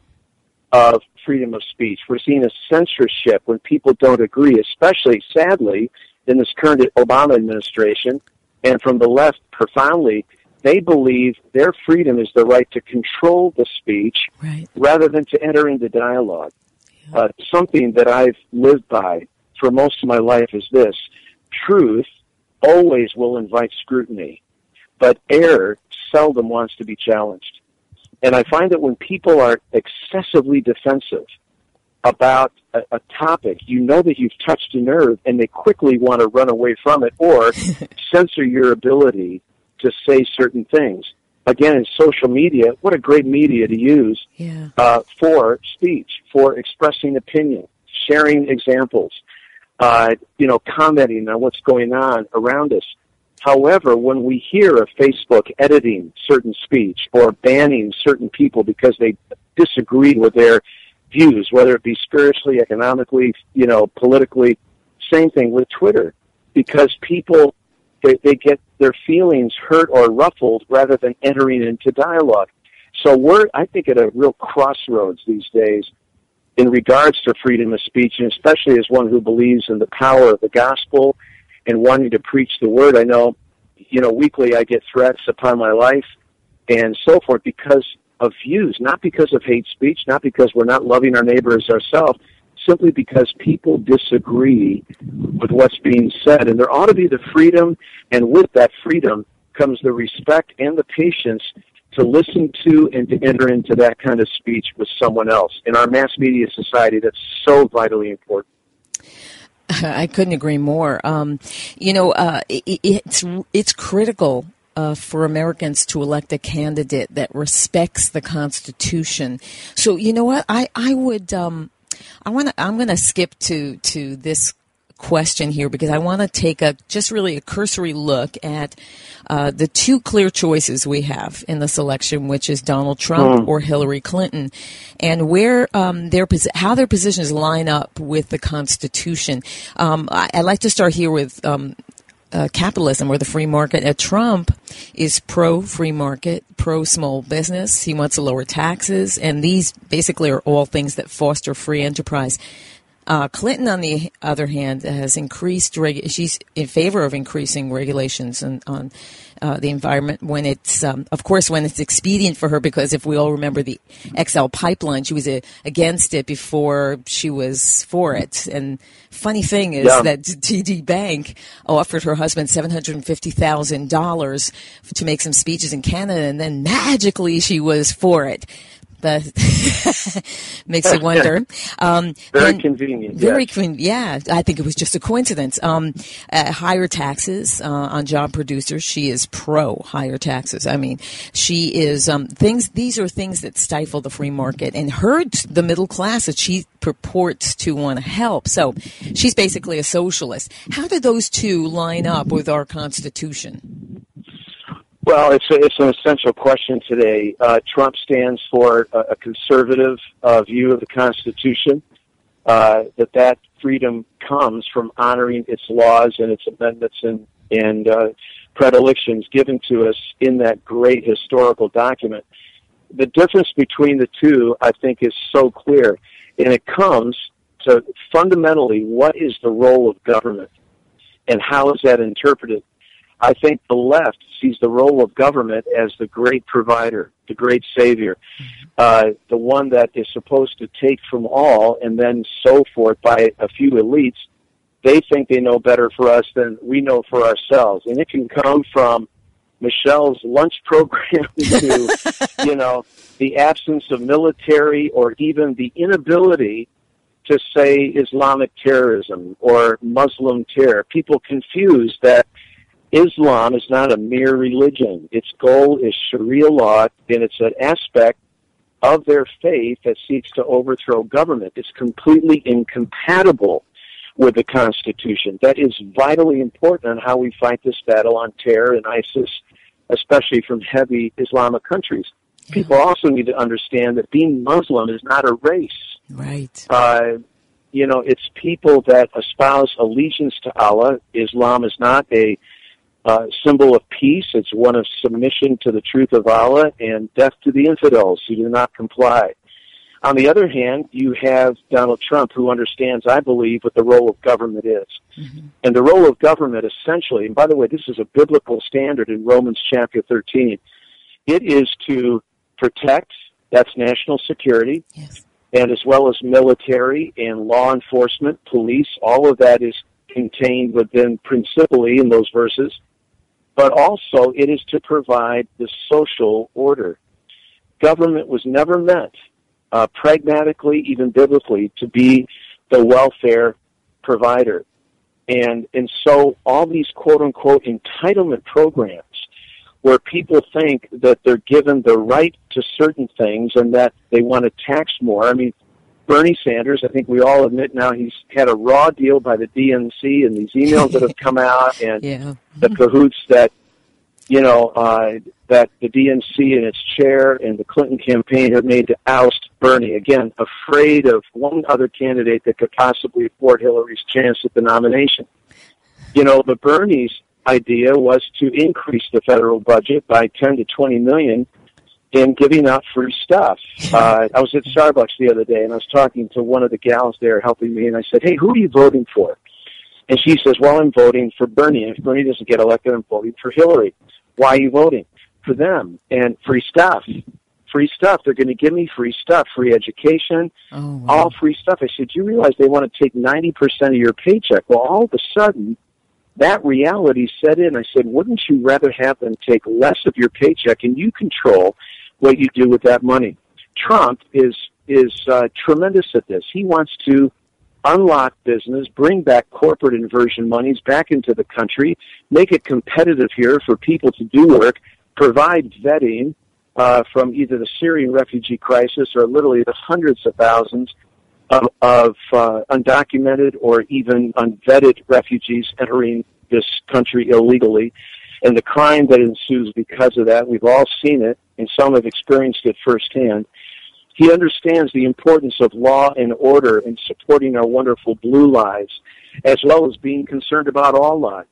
of freedom of speech. We're seeing a censorship when people don't agree, especially, sadly, in this current Obama administration, and from the left profoundly, they believe their freedom is the right to control the speech right. rather than to enter into dialogue. Yeah. Uh, something that I've lived by for most of my life is this: truth always will invite scrutiny, but error seldom wants to be challenged. And I find that when people are excessively defensive about a, a topic, you know that you've touched a nerve, and they quickly want to run away from it or censor your ability to say certain things. Again, in social media, what a great media to use yeah. uh, for speech, for expressing opinion, sharing examples. uh, you know, commenting on what's going on around us. However, when we hear of Facebook editing certain speech or banning certain people because they disagree with their views, whether it be spiritually, economically, you know, politically, same thing with Twitter, because people, they, they get their feelings hurt or ruffled rather than entering into dialogue. So we're, I think, at a real crossroads these days in regards to freedom of speech, and especially as one who believes in the power of the gospel and wanting to preach the word. I know, you know, weekly I get threats upon my life and so forth because of views, not because of hate speech, not because we're not loving our neighbors ourselves, simply because people disagree with what's being said. And there ought to be the freedom, and with that freedom comes the respect and the patience to listen to and to enter into that kind of speech with someone else. In our mass media society, that's so vitally important. I couldn't agree more. Um, you know, uh, it, it's it's critical uh, for Americans to elect a candidate that respects the Constitution. So, you know what? I I would um, I want to I'm going to skip to to this question here because I want to take a just really a cursory look at uh, the two clear choices we have in this election, which is Donald Trump mm. or Hillary Clinton, and where um, their how their positions line up with the Constitution. Um, I, I'd like to start here with um, uh, capitalism or the free market. Uh, Trump is pro-free market, pro-small business. He wants to lower taxes, and these basically are all things that foster free enterprise. Uh, Clinton, on the other hand, has increased. Regu- she's in favor of increasing regulations on, on uh, the environment when it's, um, of course, when it's expedient for her. Because if we all remember the X L pipeline, she was a, against it before she was for it. And funny thing is yeah. that T D Bank offered her husband seven hundred and fifty thousand dollars to make some speeches in Canada, and then magically she was for it. That makes you wonder. Um, very convenient. Very yes. convenient. Yeah, I think it was just a coincidence. Um, uh, higher taxes uh, on job producers. She is pro higher taxes. I mean, she is um, things. These are things that stifle the free market and hurt the middle class that she purports to want to help. So she's basically a socialist. How do those two line up with our Constitution? Well, it's a, it's an essential question today. Uh, Trump stands for a, a conservative uh, view of the Constitution, uh, that that freedom comes from honoring its laws and its amendments and, and uh, predilections given to us in that great historical document. The difference between the two, I think, is so clear, and it comes to fundamentally what is the role of government and how is that interpreted. I think the left sees the role of government as the great provider, the great savior, uh, the one that is supposed to take from all and then so forth by a few elites. They think they know better for us than we know for ourselves. And it can come from Michelle's lunch program to, you know, the absence of military or even the inability to say Islamic terrorism or Muslim terror. People confuse that Islam is not a mere religion. Its goal is Sharia law, and it's an aspect of their faith that seeks to overthrow government. It's completely incompatible with the Constitution. That is vitally important on how we fight this battle on terror and ISIS, especially from heavy Islamic countries. Yeah. People also need to understand that being Muslim is not a race. Right. Uh, you know, it's people that espouse allegiance to Allah. Islam is not a Uh, symbol of peace. It's one of submission to the truth of Allah and death to the infidels who do not comply. On the other hand, you have Donald Trump, who understands, I believe, what the role of government is. Mm-hmm. And the role of government essentially, and by the way, this is a biblical standard in Romans chapter thirteen, it is to protect, that's national security, yes. and as well as military and law enforcement, police, all of that is contained within principally in those verses. But also it is to provide the social order. Government was never meant, uh, pragmatically, even biblically, to be the welfare provider. And and so all these quote-unquote entitlement programs where people think that they're given the right to certain things and that they want to tax more. I mean, Bernie Sanders, I think we all admit now he's had a raw deal by the D N C, and these emails that have come out, and yeah. the cahoots that, you know, uh, that the D N C and its chair and the Clinton campaign have made to oust Bernie. Again, afraid of one other candidate that could possibly afford Hillary's chance at the nomination. You know, but Bernie's idea was to increase the federal budget by ten to twenty million in giving out free stuff. Uh, I was at Starbucks the other day, and I was talking to one of the gals there helping me, and I said, hey, who are you voting for? And she says, well, I'm voting for Bernie. And if Bernie doesn't get elected, I'm voting for Hillary. Why are you voting? For them. And free stuff. Free stuff. They're going to give me free stuff, free education, oh, wow. all free stuff. I said, do you realize they want to take ninety percent of your paycheck? Well, all of a sudden, that reality set in. I said, wouldn't you rather have them take less of your paycheck and you control what you do with that money? Trump is is uh, tremendous at this. He wants to unlock business, bring back corporate inversion monies back into the country, make it competitive here for people to do work, provide vetting uh, from either the Syrian refugee crisis or literally the hundreds of thousands of, of uh, undocumented or even unvetted refugees entering this country illegally, and the crime that ensues because of that. We've all seen it, and some have experienced it firsthand. He understands the importance of law and order in supporting our wonderful blue lives, as well as being concerned about all lives.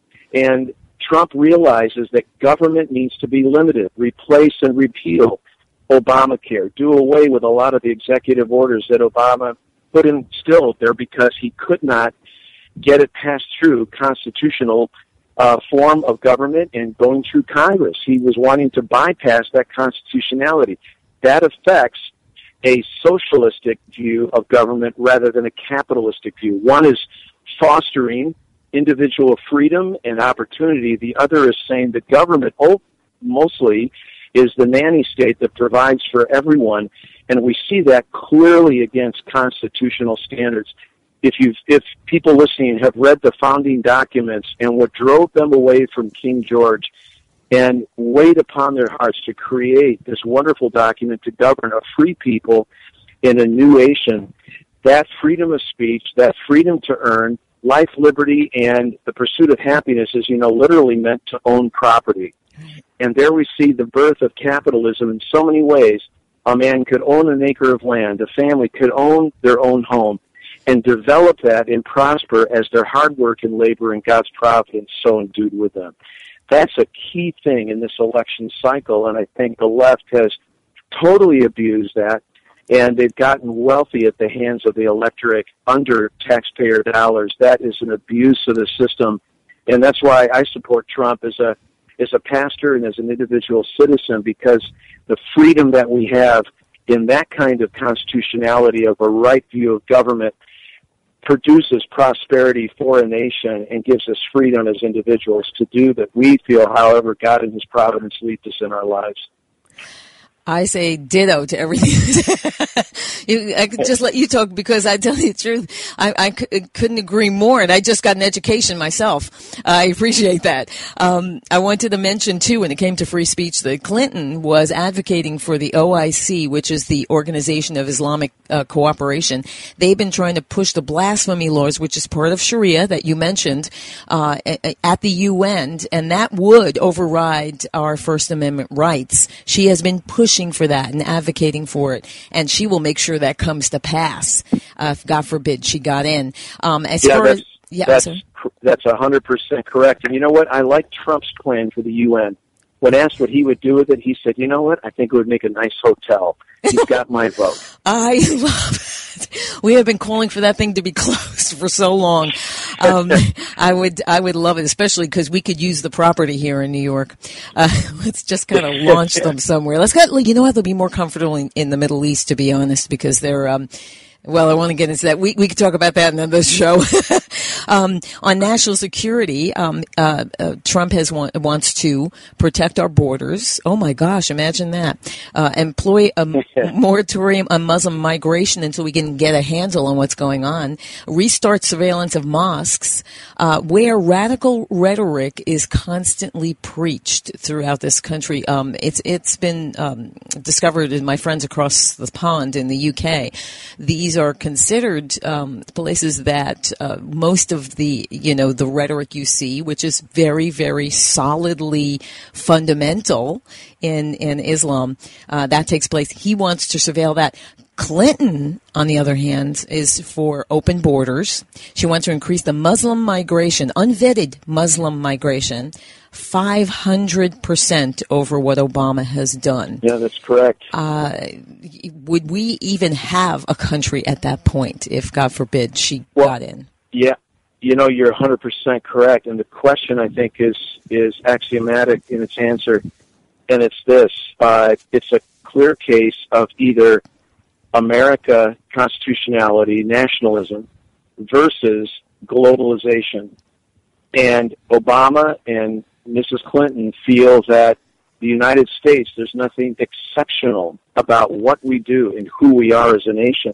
And Trump realizes that government needs to be limited, replace and repeal Obamacare, do away with a lot of the executive orders that Obama put in still there because he could not get it passed through constitutional uh, form of government and going through Congress. He was wanting to bypass that constitutionality. That affects a socialistic view of government rather than a capitalistic view. One is fostering individual freedom and opportunity. The other is saying that government oh, mostly is the nanny state that provides for everyone, and we see that clearly against constitutional standards. If you if people listening have read the founding documents and what drove them away from King George and weighed upon their hearts to create this wonderful document to govern a free people in a new nation, that freedom of speech, that freedom to earn, life, liberty, and the pursuit of happiness is, you know, literally meant to own property. And there we see the birth of capitalism in so many ways. A man could own an acre of land. A family could own their own home and develop that and prosper as their hard work and labor and God's providence so endued with them. That's a key thing in this election cycle, and I think the left has totally abused that, and they've gotten wealthy at the hands of the electorate under taxpayer dollars. That is an abuse of the system, and that's why I support Trump as a as a pastor and as an individual citizen, because the freedom that we have in that kind of constitutionality of a right view of government produces prosperity for a nation and gives us freedom as individuals to do that we feel, however God in His providence leads us in our lives. I say ditto to everything. you, I could just let you talk because I tell you the truth, I, I c- couldn't agree more, and I just got an education myself. I appreciate that. Um, I wanted to mention, too, when it came to free speech, that Clinton was advocating for the O I C, which is the Organization of Islamic uh, Cooperation. They've been trying to push the blasphemy laws, which is part of Sharia that you mentioned, uh, at the U N, and that would override our First Amendment rights. She has been pushing for that and advocating for it, and she will make sure that comes to pass. Uh, God forbid she got in. Um, as yeah, far that's, as yeah, that's that's a hundred percent correct. And you know what? I like Trump's plan for the U N. When asked what he would do with it, he said, "You know what? I think it would make a nice hotel." He's got my vote. I love it. We have been calling for that thing to be closed for so long. Um, I would, I would love it, especially because we could use the property here in New York. Uh, let's just kind of launch them somewhere. Let's get, you know what? They'll be more comfortable in, in the Middle East, to be honest, because they're, um, well, I want to get into that. We we could talk about that in another show. Um, on national security, um, uh, uh, Trump has want, wants to protect our borders. Oh my gosh, imagine that. Uh, employ a m- moratorium on Muslim migration until we can get a handle on what's going on. Restart surveillance of mosques, uh, where radical rhetoric is constantly preached throughout this country. Um, it's it's been um, discovered in my friends across the pond in the U K. These are considered um, places that uh, most of the you know the rhetoric you see, which is very very solidly fundamental in in Islam, uh, that takes place. He wants to surveil that. Clinton, on the other hand, is for open borders. She wants to increase the Muslim migration, unvetted Muslim migration, five hundred percent over what Obama has done. Yeah, that's correct. Uh, would we even have a country at that point if, God forbid, she well, got in? Yeah, you know, you're one hundred percent correct. And the question, I think, is, is axiomatic in its answer. And it's this. Uh, it's a clear case of either America, constitutionality, nationalism versus globalization. And Obama and Missus Clinton feel that the United States, there's nothing exceptional about what we do and who we are as a nation.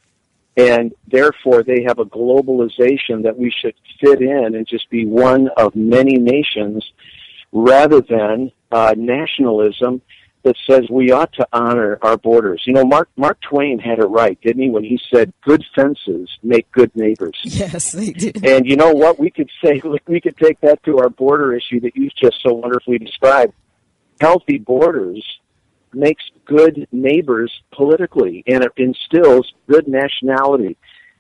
And therefore, they have a globalization that we should fit in and just be one of many nations rather than uh, nationalism that says we ought to honor our borders. You know, Mark Mark Twain had it right, didn't he, when he said, good fences make good neighbors. Yes, they did. And you know what? We could say, we could take that to our border issue that you just so wonderfully described. Healthy borders makes good neighbors politically, and it instills good nationality.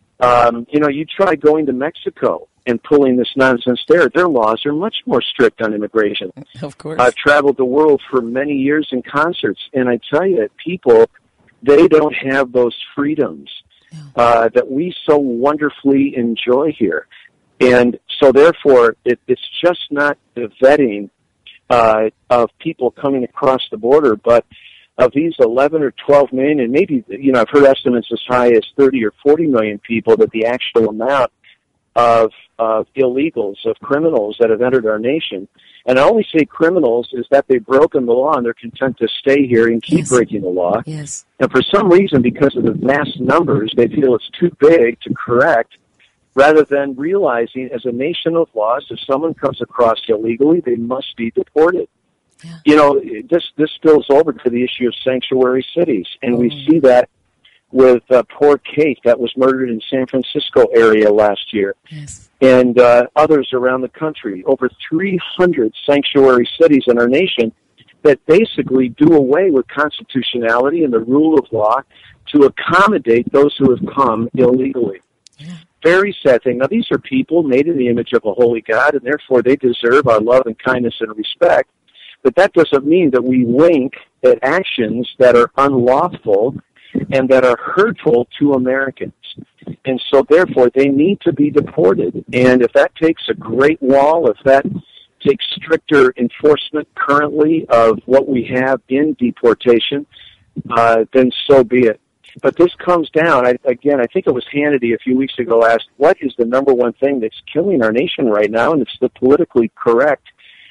Um, you know, you try going to Mexico and pulling this nonsense there. Their laws are much more strict on immigration. Of course. I've traveled the world for many years in concerts, and I tell you, people, they don't have those freedoms uh, that we so wonderfully enjoy here. And so, therefore, it, it's just not the vetting uh, of people coming across the border, but of these eleven or twelve million, and maybe, you know, I've heard estimates as high as thirty or forty million people, that the actual amount of of illegals, of criminals that have entered our nation. And I only say criminals is that they've broken the law and they're content to stay here and keep yes. breaking the law. Yes. And for some reason, because of the vast numbers, they feel it's too big to correct, rather than realizing as a nation of laws, if someone comes across illegally, they must be deported. Yeah. You know, this this spills over to the issue of sanctuary cities, and mm. we see that with uh, poor Kate that was murdered in San Francisco area last year, yes. and uh, others around the country. Over three hundred sanctuary cities in our nation that basically do away with constitutionality and the rule of law to accommodate those who have come illegally. Yeah. Very sad thing. Now, these are people made in the image of a holy God, and therefore they deserve our love and kindness and respect. But that doesn't mean that we wink at actions that are unlawful and that are hurtful to Americans. And so, therefore, they need to be deported. And if that takes a great wall, if that takes stricter enforcement currently of what we have in deportation, uh, then so be it. But this comes down, I, again, I think it was Hannity a few weeks ago asked, what is the number one thing that's killing our nation right now? And it's the politically correct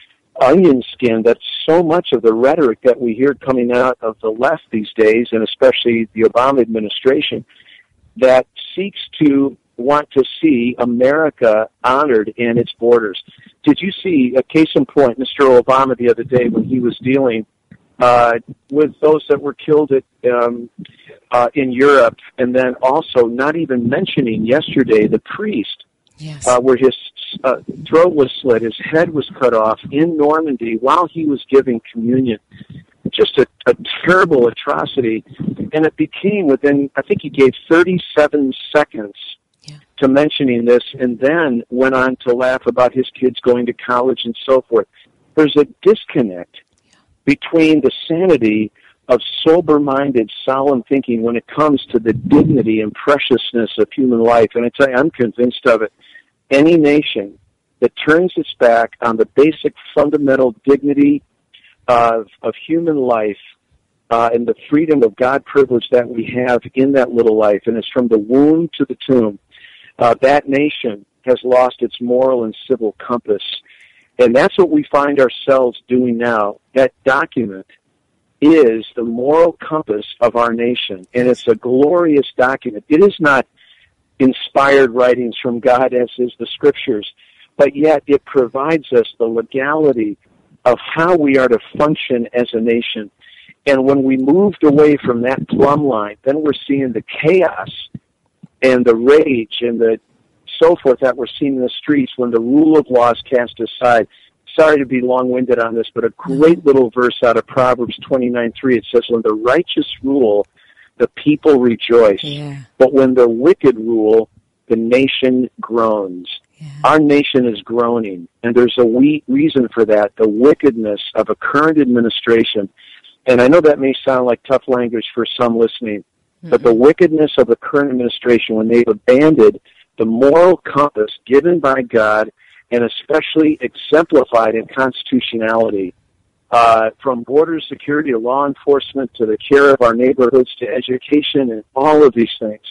onion skin that's so much of the rhetoric that we hear coming out of the left these days, and especially the Obama administration, that seeks to want to see America honored in its borders. Did you see, a case in point, Mister Obama the other day when he was dealing uh, with those that were killed at, um, uh, in Europe, and then also not even mentioning yesterday the priest, yes. uh, where his uh, throat was slit, his head was cut off in Normandy while he was giving communion. Just a, a terrible atrocity. And it became within, I think he gave thirty-seven seconds yeah. to mentioning this, and then went on to laugh about his kids going to college and so forth. There's a disconnect yeah. between the sanity of sober-minded, solemn thinking when it comes to the dignity and preciousness of human life. And I tell you, I'm convinced of it. Any nation that turns its back on the basic fundamental dignity of, of human life uh, and the freedom of God privilege that we have in that little life, and it's from the womb to the tomb, uh, that nation has lost its moral and civil compass. And that's what we find ourselves doing now. That document is the moral compass of our nation, and it's a glorious document. It is not inspired writings from God, as is the Scriptures, but yet it provides us the legality of how we are to function as a nation. And when we moved away from that plumb line, then we're seeing the chaos and the rage and the so forth that we're seeing in the streets when the rule of law is cast aside. Sorry to be long-winded on this, but a great little verse out of Proverbs twenty-nine three, it says, when the righteous rule, the people rejoice. Yeah. But when the wicked rule, the nation groans. Yeah. Our nation is groaning, and there's a we- reason for that, the wickedness of a current administration. And I know that may sound like tough language for some listening, mm-hmm. but the wickedness of the current administration, when they've abandoned the moral compass given by God and especially exemplified in constitutionality, uh, from border security to law enforcement to the care of our neighborhoods to education and all of these things,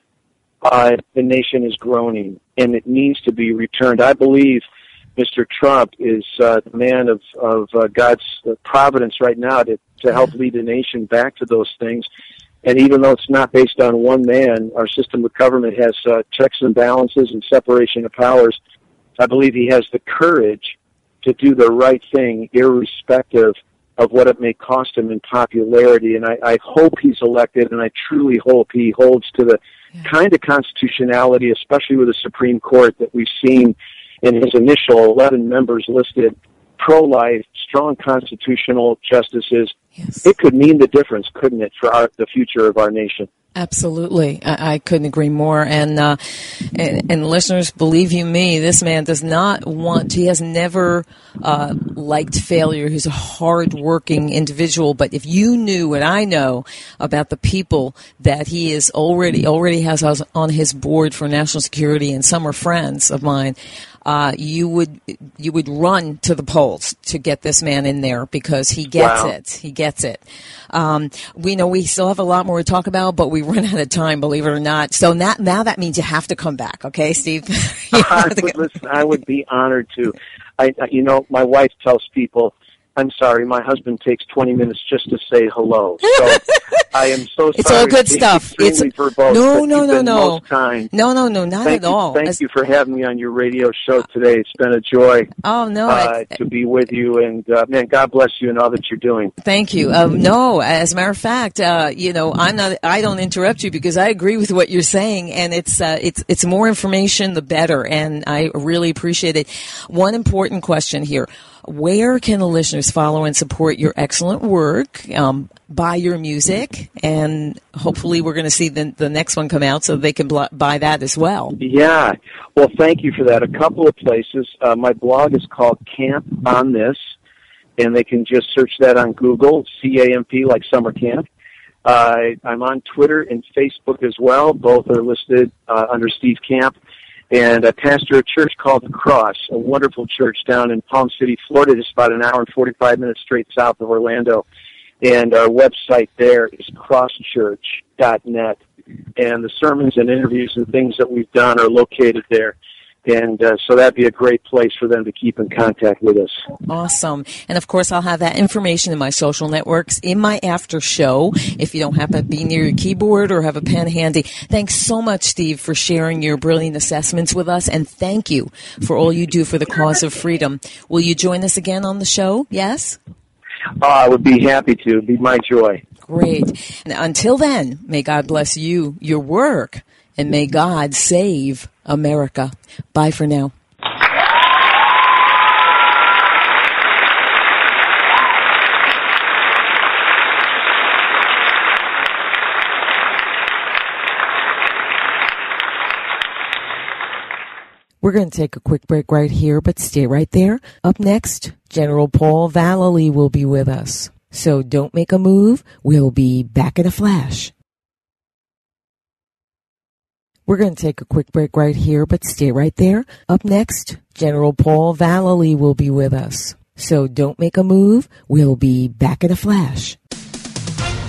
uh, the nation is groaning, and it needs to be returned. I believe Mister Trump is uh, the man of, of uh, God's providence right now to, to help lead the nation back to those things. And even though it's not based on one man, our system of government has uh, checks and balances and separation of powers. I believe he has the courage to do the right thing, irrespective of what it may cost him in popularity. And I, I hope he's elected, and I truly hope he holds to the yeah. kind of constitutionality, especially with the Supreme Court, that we've seen in his initial eleven members listed, pro-life, strong constitutional justices. Yes. It could mean the difference, couldn't it, for our, the future of our nation? Absolutely. I, I couldn't agree more. And, uh, and, and listeners, believe you me, this man does not want, he has never, uh, liked failure. He's a hard-working individual. But if you knew what I know about the people that he is already, already has on his board for national security, and some are friends of mine, Uh, you would you would run to the polls to get this man in there, because he gets wow. it. He gets it. Um, we know we still have a lot more to talk about, but we run out of time, believe it or not. So now, now that means you have to come back, okay, Steve? I would, listen, I would be honored to. I, you know, my wife tells people, I'm sorry, my husband takes twenty minutes just to say hello. So I am so sorry. It's all good stuff. It's verbose, no, no, no, no, most kind. no, no, no, not thank at you, all. Thank As, you for having me on your radio show today. It's been a joy. Oh no, uh, I, to be with you, and uh, man, God bless you and all that you're doing. Thank you. Um, no, as a matter of fact, uh, you know, I'm not. I don't interrupt you because I agree with what you're saying, and it's uh, it's it's more information, the better, and I really appreciate it. One important question here. Where can the listeners follow and support your excellent work, um, buy your music, and hopefully we're going to see the, the next one come out so they can bl- buy that as well? Yeah. Well, thank you for that. A couple of places. Uh, my blog is called Camp on This, and they can just search that on Google, C A M P, like summer camp. Uh, I'm on Twitter and Facebook as well. Both are listed uh, under Steve Camp. And I pastor a church called The Cross, a wonderful church down in Palm City, Florida, just about an hour and forty-five minutes straight south of Orlando. And our website there is cross church dot net. And the sermons and interviews and things that we've done are located there. And uh, so that'd be a great place for them to keep in contact with us. Awesome. And, of course, I'll have that information in my social networks in my after show if you don't happen to be near your keyboard or have a pen handy. Thanks so much, Steve, for sharing your brilliant assessments with us, and thank you for all you do for the cause of freedom. Will you join us again on the show? Yes? Oh, I would be happy to. It'd be my joy. Great. And until then, may God bless you, your work, and may God save America. Bye for now. We're going to take a quick break right here, but stay right there. Up next, General Paul Vallely will be with us. So don't make a move. We'll be back in a flash. We're going to take a quick break right here, but stay right there. Up next, General Paul Vallely will be with us. So don't make a move. We'll be back in a flash.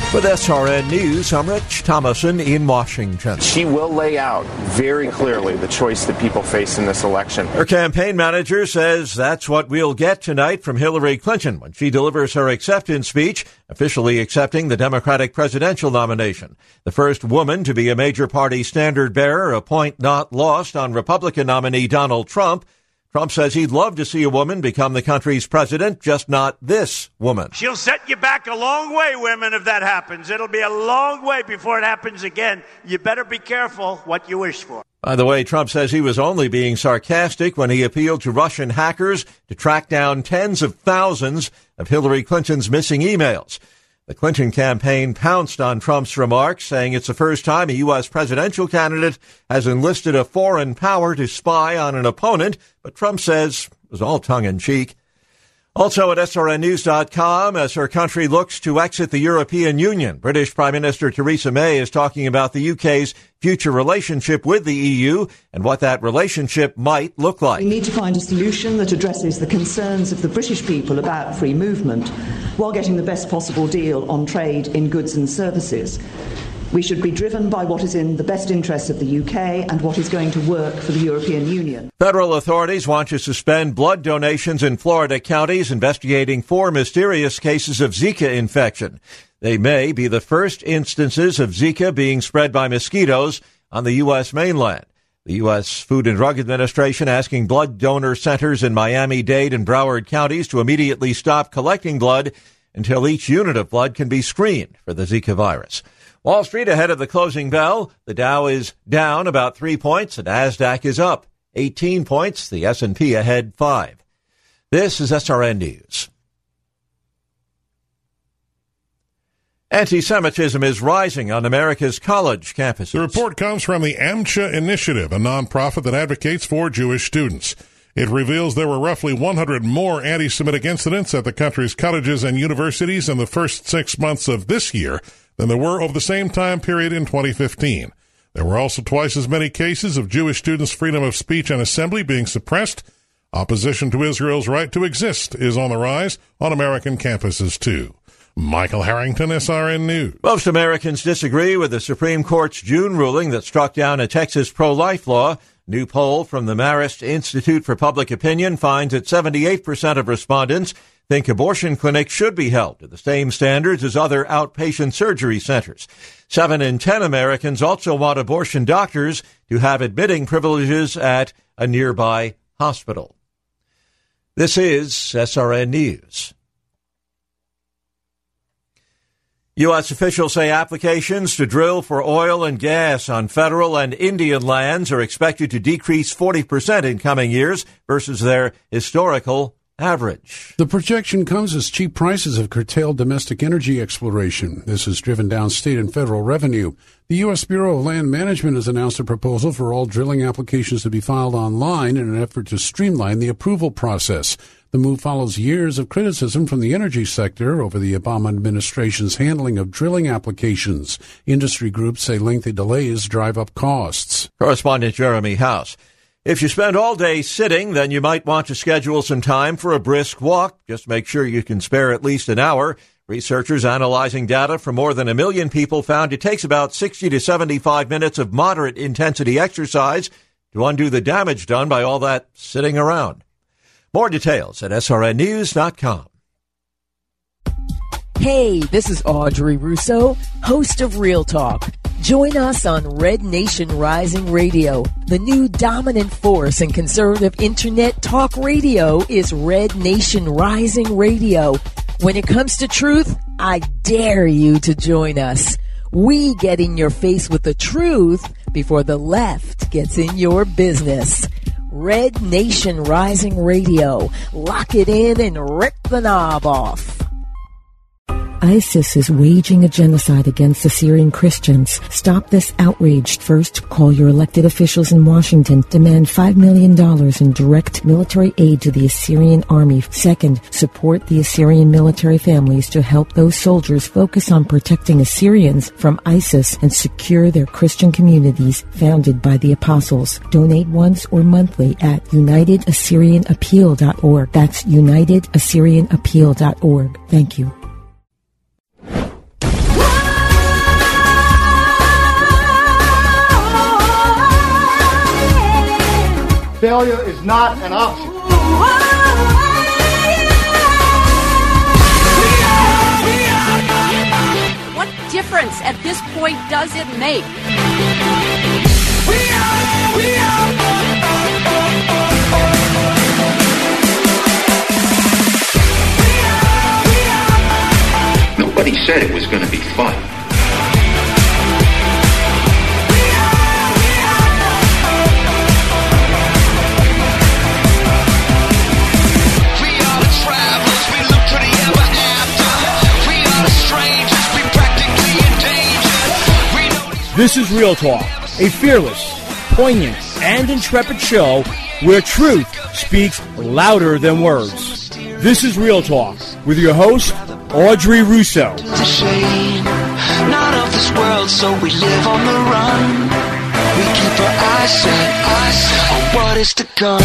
With S R N News, I'm Rich Thomason in Washington. She will lay out very clearly the choice that people face in this election. Her campaign manager says that's what we'll get tonight from Hillary Clinton when she delivers her acceptance speech, officially accepting the Democratic presidential nomination. The first woman to be a major party standard bearer, a point not lost on Republican nominee Donald Trump. Trump says he'd love to see a woman become the country's president, just not this woman. She'll set you back a long way, women, if that happens. It'll be a long way before it happens again. You better be careful what you wish for. By the way, Trump says he was only being sarcastic when he appealed to Russian hackers to track down tens of thousands of Hillary Clinton's missing emails. The Clinton campaign pounced on Trump's remarks, saying it's the first time a U S presidential candidate has enlisted a foreign power to spy on an opponent, but Trump says it was all tongue-in-cheek. Also at S R N news dot com, as her country looks to exit the European Union, British Prime Minister Theresa May is talking about the U K's future relationship with the E U and what that relationship might look like. We need to find a solution that addresses the concerns of the British people about free movement while getting the best possible deal on trade in goods and services. We should be driven by what is in the best interests of the U K and what is going to work for the European Union. Federal authorities want to suspend blood donations in Florida counties investigating four mysterious cases of Zika infection. They may be the first instances of Zika being spread by mosquitoes on the U S mainland. The U S Food and Drug Administration asking blood donor centers in Miami-Dade and Broward counties to immediately stop collecting blood until each unit of blood can be screened for the Zika virus. Wall Street ahead of the closing bell. The Dow is down about three points. The NASDAQ is up eighteen points. The S and P ahead five. This is S R N News. Anti-Semitism is rising on America's college campuses. The report comes from the AMCHA Initiative, a nonprofit that advocates for Jewish students. It reveals there were roughly one hundred more anti-Semitic incidents at the country's colleges and universities in the first six months of this year than there were over the same time period in twenty fifteen. There were also twice as many cases of Jewish students' freedom of speech and assembly being suppressed. Opposition to Israel's right to exist is on the rise on American campuses, too. Michael Harrington, S R N News. Most Americans disagree with the Supreme Court's June ruling that struck down a Texas pro-life law. New poll from the Marist Institute for Public Opinion finds that seventy-eight percent of respondents think abortion clinics should be held to the same standards as other outpatient surgery centers. Seven in ten Americans also want abortion doctors to have admitting privileges at a nearby hospital. This is S R N News. U S officials say applications to drill for oil and gas on federal and Indian lands are expected to decrease forty percent in coming years versus their historical average. The projection comes as cheap prices have curtailed domestic energy exploration. This has driven down state and federal revenue. The U S Bureau of Land Management has announced a proposal for all drilling applications to be filed online in an effort to streamline the approval process. The move follows years of criticism from the energy sector over the Obama administration's handling of drilling applications. Industry groups say lengthy delays drive up costs. Correspondent Jeremy House. If you spend all day sitting, then you might want to schedule some time for a brisk walk. Just make sure you can spare at least an hour. Researchers analyzing data from more than a million people found it takes about sixty to seventy-five minutes of moderate intensity exercise to undo the damage done by all that sitting around. More details at S R N news dot com. Hey, this is Audrey Russo, host of Real Talk. Join us on Red Nation Rising Radio. The new dominant force in conservative internet talk radio is Red Nation Rising Radio. When it comes to truth, I dare you to join us. We get in your face with the truth before the left gets in your business. Red Nation Rising Radio. Lock it in and rip the knob off. ISIS is waging a genocide against the Syrian Christians. Stop this outrage. First, call your elected officials in Washington. Demand five million dollars in direct military aid to the Assyrian army. Second, support the Assyrian military families to help those soldiers focus on protecting Assyrians from ISIS and secure their Christian communities founded by the apostles. Donate once or monthly at united assyrian appeal dot org. That's united assyrian appeal dot org. Thank you. Failure is not an option. What difference at this point does it make? We are, we are. Nobody said it was going to be fun. We are the travelers, we look for the ever after. We are the strangers, we practically endangered. We know This is Real Talk, a fearless, poignant, and intrepid show where truth speaks louder than words. This is Real Talk with your host, Audrey Russo. the shame, not of this world, so we live on the run. We keep our eyes set, eyes set on what is to come.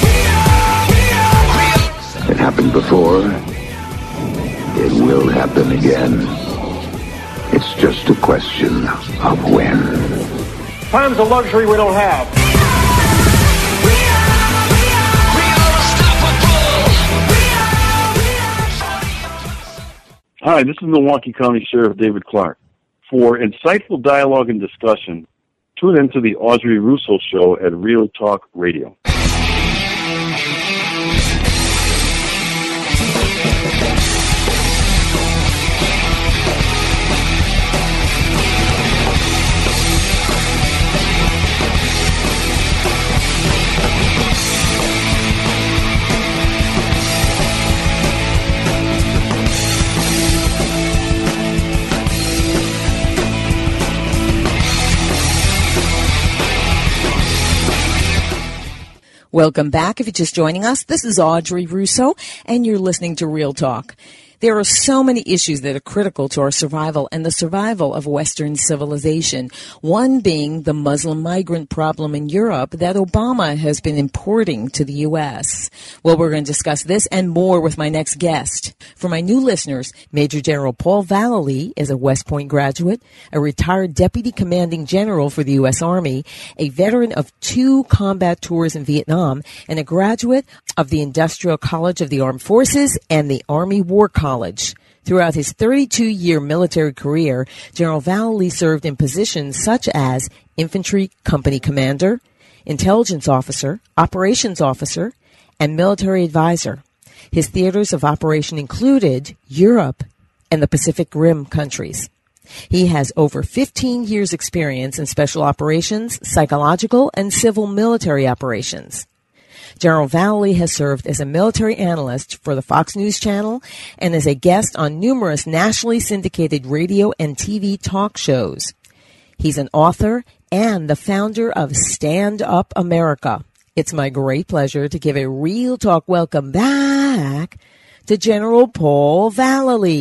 It happened before. It will happen again. It's just a question of when. Time's a luxury we don't have. Hi, this is Milwaukee County Sheriff David Clark. For insightful dialogue and discussion, tune into the Audrey Russo Show at Real Talk Radio. Welcome back. If you're just joining us, this is Audrey Russo, and you're listening to Real Talk. There are so many issues that are critical to our survival and the survival of Western civilization, one being the Muslim migrant problem in Europe that Obama has been importing to the U S. Well, we're going to discuss this and more with my next guest. For my new listeners, Major General Paul Vallely is a West Point graduate, a retired Deputy Commanding General for the U S. Army, a veteran of two combat tours in Vietnam, and a graduate of the Industrial College of the Armed Forces and the Army War College. Throughout his thirty-two-year military career, General Vallely served in positions such as Infantry Company Commander, Intelligence Officer, Operations Officer, and Military Advisor. His theaters of operation included Europe and the Pacific Rim countries. He has over fifteen years' experience in special operations, psychological, and civil military operations. General Vallely has served as a military analyst for the Fox News Channel and as a guest on numerous nationally syndicated radio and T V talk shows. He's an author and the founder of Stand Up America. It's my great pleasure to give a Real Talk welcome back to General Paul Vallely.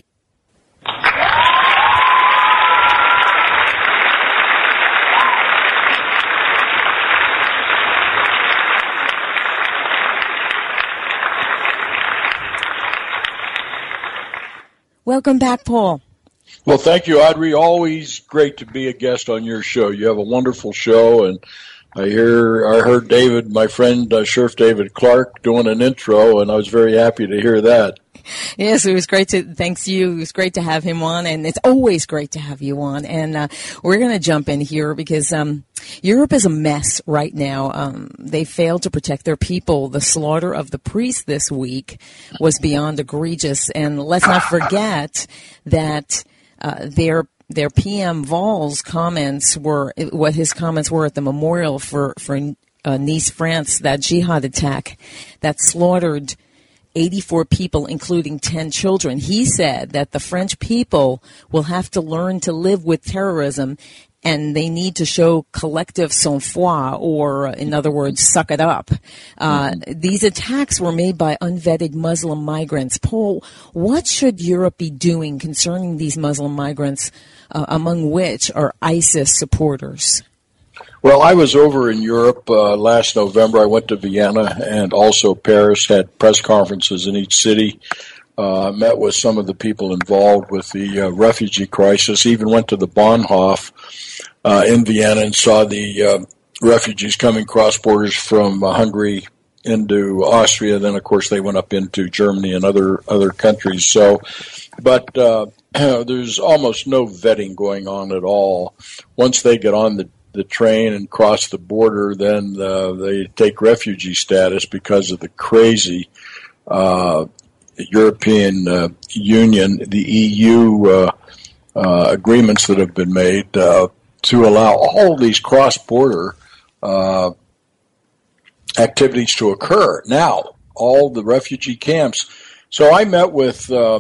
Welcome back, Paul. Well, thank you, Audrey. Always great to be a guest on your show. You have a wonderful show, and I hear I heard David, my friend uh, Sheriff David Clark, doing an intro, and I was very happy to hear that. Yes, it was great to, thanks you. It was great to have him on, and it's always great to have you on. And uh, we're going to jump in here because um, Europe is a mess right now. Um, they failed to protect their people. The slaughter of the priests this week was beyond egregious. And let's not forget that uh, their their P M Valls comments were, what his comments were at the memorial for, for uh, Nice, France, that jihad attack that slaughtered eighty-four people, including ten children. He said that the French people will have to learn to live with terrorism, and they need to show collective sang-froid, or, in other words, suck it up. Uh, mm-hmm. These attacks were made by unvetted Muslim migrants. Paul, what should Europe be doing concerning these Muslim migrants, uh, among which are ISIS supporters? Well, I was over in Europe uh, last November. I went to Vienna and also Paris, had press conferences in each city, uh, met with some of the people involved with the uh, refugee crisis, even went to the Bahnhof uh, in Vienna and saw the uh, refugees coming cross borders from uh, Hungary into Austria. Then, of course, they went up into Germany and other other countries. So, but uh, there's almost no vetting going on at all. Once they get on the, the train and cross the border, then uh, they take refugee status because of the crazy uh, European uh, Union, the E U uh, uh, agreements that have been made uh, to allow all these cross-border uh, activities to occur. Now, all the refugee camps. So I met with uh,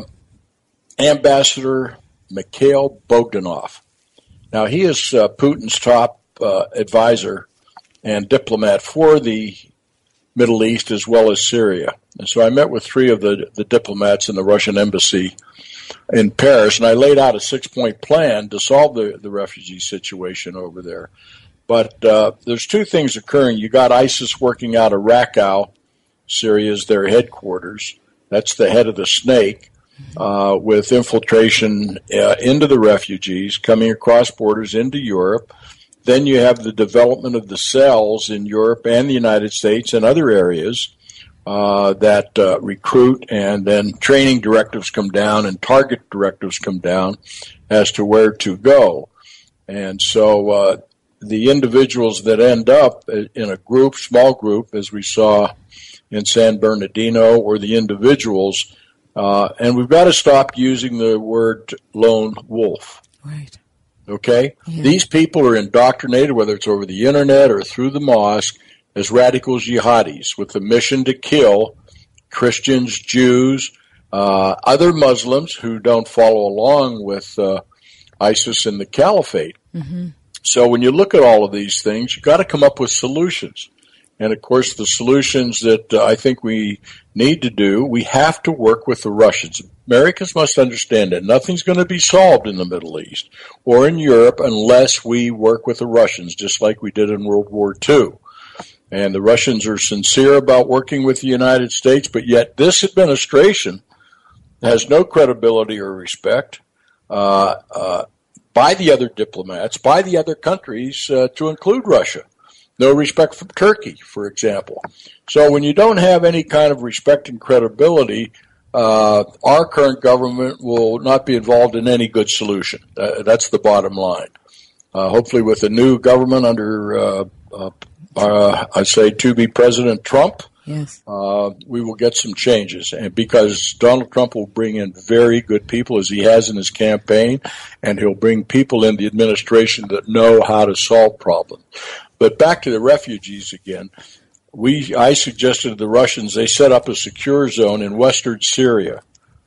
Ambassador Mikhail Bogdanov. Now, he is uh, Putin's top uh, advisor and diplomat for the Middle East as well as Syria. And so I met with three of the, the diplomats in the Russian embassy in Paris, and I laid out a six-point plan to solve the, the refugee situation over there. But uh, there's two things occurring. You got ISIS working out of Raqqa, Syria is their headquarters. That's the head of the snake, uh, with infiltration uh, into the refugees, coming across borders into Europe. Then you have the development of the cells in Europe and the United States and other areas uh, that uh, recruit, and then training directives come down and target directives come down as to where to go. And so uh, the individuals that end up in a group, small group, as we saw in San Bernardino, or the individuals, uh, and we've got to stop using the word lone wolf. Right. Okay? Yeah. These people are indoctrinated, whether it's over the internet or through the mosque, as radical jihadis with the mission to kill Christians, Jews, uh, other Muslims who don't follow along with uh, ISIS and the caliphate. Mm-hmm. So when you look at all of these things, you've got to come up with solutions. And, of course, the solutions that uh, I think we need to do, we have to work with the Russians. Americans must understand that nothing's going to be solved in the Middle East or in Europe unless we work with the Russians, just like we did in World War Two. And the Russians are sincere about working with the United States, but yet this administration has no credibility or respect uh, uh, by the other diplomats, by the other countries, uh, to include Russia. No respect from Turkey, for example. So when you don't have any kind of respect and credibility, uh, our current government will not be involved in any good solution. Uh, that's the bottom line. Uh, hopefully with a new government under, uh, uh, uh, I say, to-be President Trump, yes, uh, we will get some changes. And because Donald Trump will bring in very good people, as he has in his campaign, and he'll bring people in the administration that know how to solve problems. But back to the refugees again, we I suggested to the Russians they set up a secure zone in western Syria,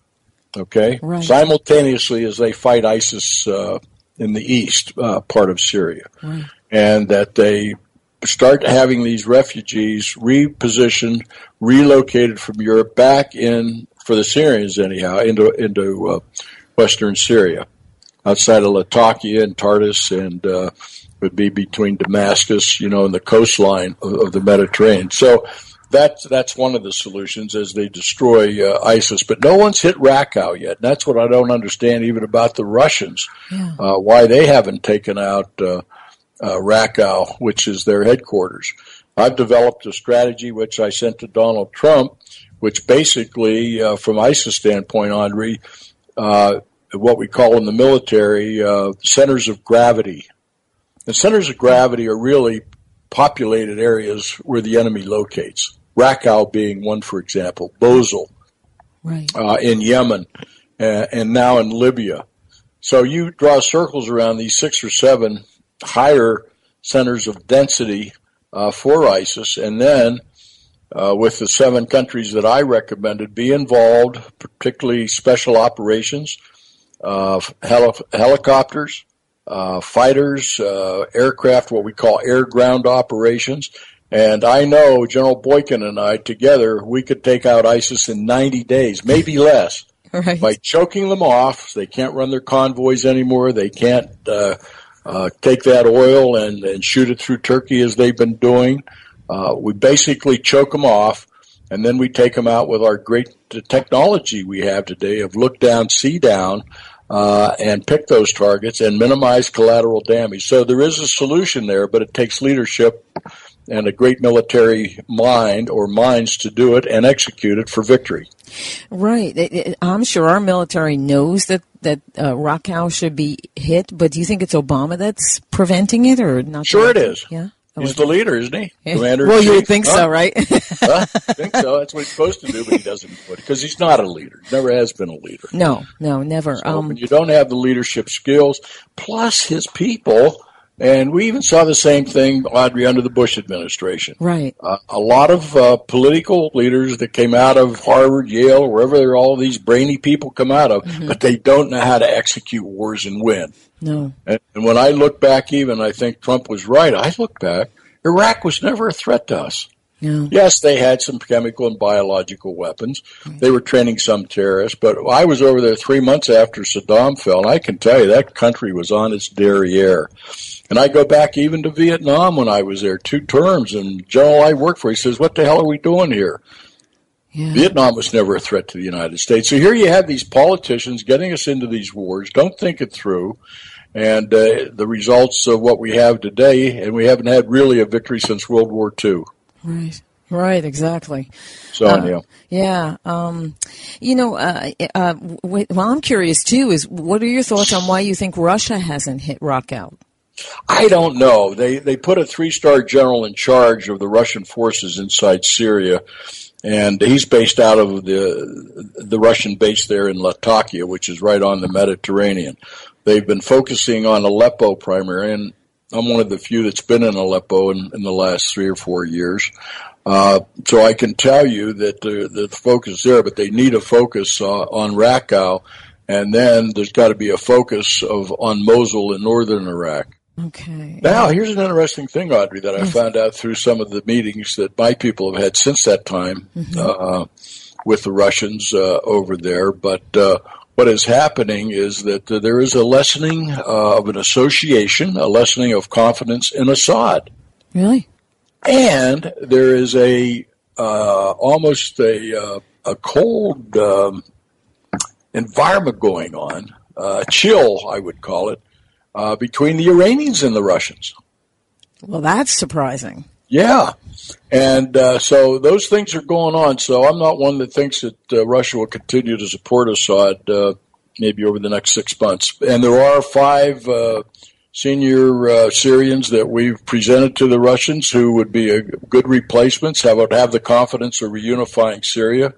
okay, right, simultaneously as they fight ISIS uh, in the east uh, part of Syria, right, and that they start having these refugees repositioned, relocated from Europe back in, for the Syrians anyhow, into into uh, western Syria, outside of Latakia and Tartus, and uh, would be between Damascus, you know, and the coastline of, of the Mediterranean. So that's that's one of the solutions as they destroy uh, ISIS. But no one's hit Raqqa yet. And that's what I don't understand even about the Russians, yeah. uh, why they haven't taken out uh, uh, Raqqa, which is their headquarters. I've developed a strategy which I sent to Donald Trump, which basically, uh, from ISIS standpoint, Andre, uh, what we call in the military uh, centers of gravity. The centers of gravity are really populated areas where the enemy locates. Raqqa being one, for example, Mosul, right, uh, in Yemen, uh, and now in Libya. So you draw circles around these six or seven higher centers of density uh, for ISIS, and then uh, with the seven countries that I recommended, be involved, particularly special operations, uh, heli- helicopters, Uh, fighters, uh, aircraft, what we call air-ground operations. And I know General Boykin and I together, we could take out ISIS in ninety days, maybe less, right, by choking them off. They can't run their convoys anymore. They can't uh, uh, take that oil and, and shoot it through Turkey as they've been doing. Uh, we basically choke them off, and then we take them out with our great technology we have today of look down, see down, uh, and pick those targets and minimize collateral damage. So there is a solution there, but it takes leadership and a great military mind or minds to do it and execute it for victory. Right. It, it, I'm sure our military knows that, that uh, Raqqa should be hit, but do you think it's Obama that's preventing it or not? Sure it is. Yeah. He's the leader, isn't he? Yeah. Commander well, in you would chief. think huh? so, right? huh? I think so. That's what he's supposed to do, but he doesn't do it because he's not a leader. Never has been a leader. No, no, never. So um, when you don't have the leadership skills, plus his people, and we even saw the same thing, Audrey, under the Bush administration. Right. Uh, a lot of uh, political leaders that came out of Harvard, Yale, wherever all these brainy people come out of, Mm-hmm. but they don't know how to execute wars and win. No. And, and when I look back, even I think Trump was right. I look back. Iraq was never a threat to us. Yeah. Yes, they had some chemical and biological weapons. They were training some terrorists, but I was over there three months after Saddam fell, and I can tell you that country was on its derriere. And I go back even to Vietnam when I was there, two terms, and the general I worked for, he says, what the hell are we doing here? Yeah. Vietnam was never a threat to the United States. So here you have these politicians getting us into these wars, don't think it through. And uh, the results of what we have today, and we haven't had really a victory since World War Two. Right, right, exactly. So, uh, yeah. Yeah. Um, you know, uh, uh, w- well, I'm curious, too, is what are your thoughts on why you think Russia hasn't hit Raqqa? I don't know. They they put a three-star general in charge of the Russian forces inside Syria, and he's based out of the the Russian base there in Latakia, which is right on the Mediterranean. They've been focusing on Aleppo primarily, and I'm one of the few that's been in Aleppo in, in the last three or four years. Uh, so I can tell you that the, the focus is there, but they need a focus uh, on Raqqa, and then there's got to be a focus of on Mosul in northern Iraq. Okay. Now, here's an interesting thing, Audrey, that I found out through some of the meetings that my people have had since that time Mm-hmm. uh, with the Russians uh, over there. But uh, what is happening is that uh, there is a lessening uh, of an association, a lessening of confidence in Assad. Really? And there is a uh, almost a, uh, a cold um, environment going on, uh, chill, I would call it, Uh, between the Iranians and the Russians. Well, that's surprising. Yeah. And uh, so those things are going on. So I'm not one that thinks that uh, Russia will continue to support Assad uh, maybe over the next six months. And there are five uh, senior uh, Syrians that we've presented to the Russians who would be a good replacements, have, would have the confidence of reunifying Syria.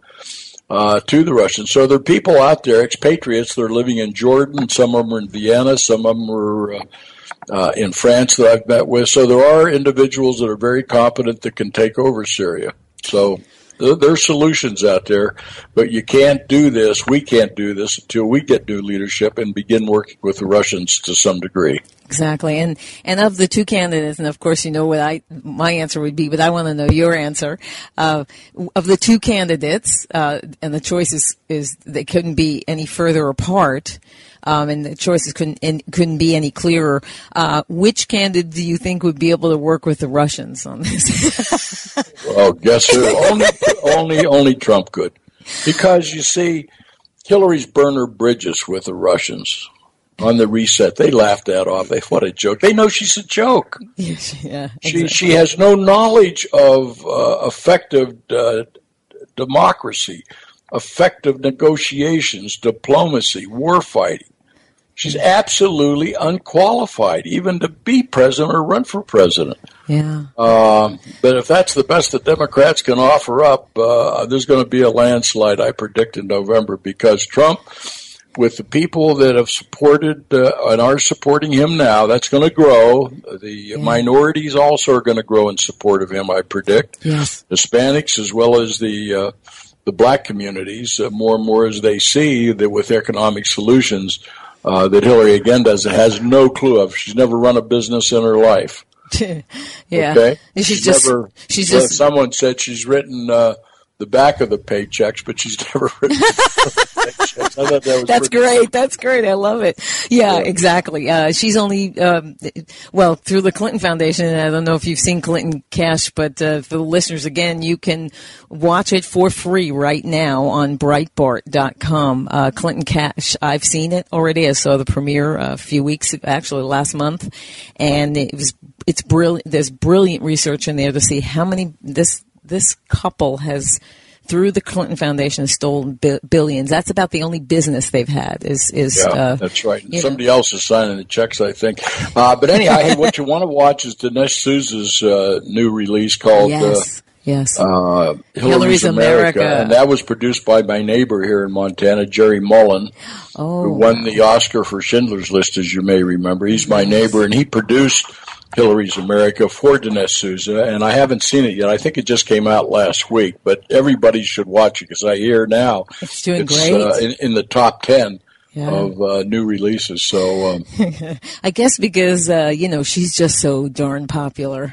Uh, to the Russians. So there are people out there, expatriates, they're living in Jordan, some of them are in Vienna, some of them are uh, uh, in France that I've met with. So there are individuals that are very competent that can take over Syria. So there, there are solutions out there, but you can't do this, we can't do this until we get new leadership and begin working with the Russians to some degree. Exactly. And and of the two candidates, and of course you know what I my answer would be, but I want to know your answer. Uh, of the two candidates, uh, and the choice is, is they couldn't be any further apart, um, and the choices couldn't and couldn't be any clearer. Uh, which candidate do you think would be able to work with the Russians on this? Oh, guess who? only, only, only Trump could. Because, you see, Hillary's burned her bridges with the Russians on the reset. They laughed that off. They what a joke. They know she's a joke. Yes, yeah, exactly. She she has no knowledge of uh, effective uh, democracy, effective negotiations, diplomacy, war fighting. She's absolutely unqualified even to be president or run for president. Yeah. Um, but if that's the best the Democrats can offer up, uh, there's going to be a landslide, I predict, in November, because Trump, with the people that have supported uh, and are supporting him now, that's going to grow. The yeah. minorities also are going to grow in support of him, I predict. Yes. Hispanics as well as the uh, the black communities, uh, more and more as they see that with economic solutions uh, that Hillary, again, does has no clue of. She's never run a business in her life. yeah. Okay? She's, she's just, never, she's uh, just, someone said she's written uh, the back of the paychecks, but she's never written paychecks. I thought that was That's pretty great. That's great. I love it. Yeah, yeah. exactly. Uh, she's only, um, well, through the Clinton Foundation, and I don't know if you've seen Clinton Cash, but uh, for the listeners, again, you can watch it for free right now on Breitbart dot com. Uh, Clinton Cash, I've seen it already. I saw the premiere a few weeks, actually last month, and it was, it's brilliant. There's brilliant research in there to see how many, this, this couple has, through the Clinton Foundation, stolen bi- billions. That's about the only business they've had. Is is yeah, uh, that's right. And somebody know. else is signing the checks, I think. Uh, but anyhow, hey, what you want to watch is Dinesh Souza's uh, new release called yes, uh, yes, uh, Hillary's, Hillary's America. America, and that was produced by my neighbor here in Montana, Jerry Mullen, oh. who won the Oscar for Schindler's List, as you may remember. He's my neighbor, and he produced Hillary's America for Dinesh Souza, and I haven't seen it yet. I think it just came out last week, but everybody should watch it because I hear now it's doing it's, great uh, in, in the top ten yeah. of uh, new releases. So um, I guess because uh, you know she's just so darn popular,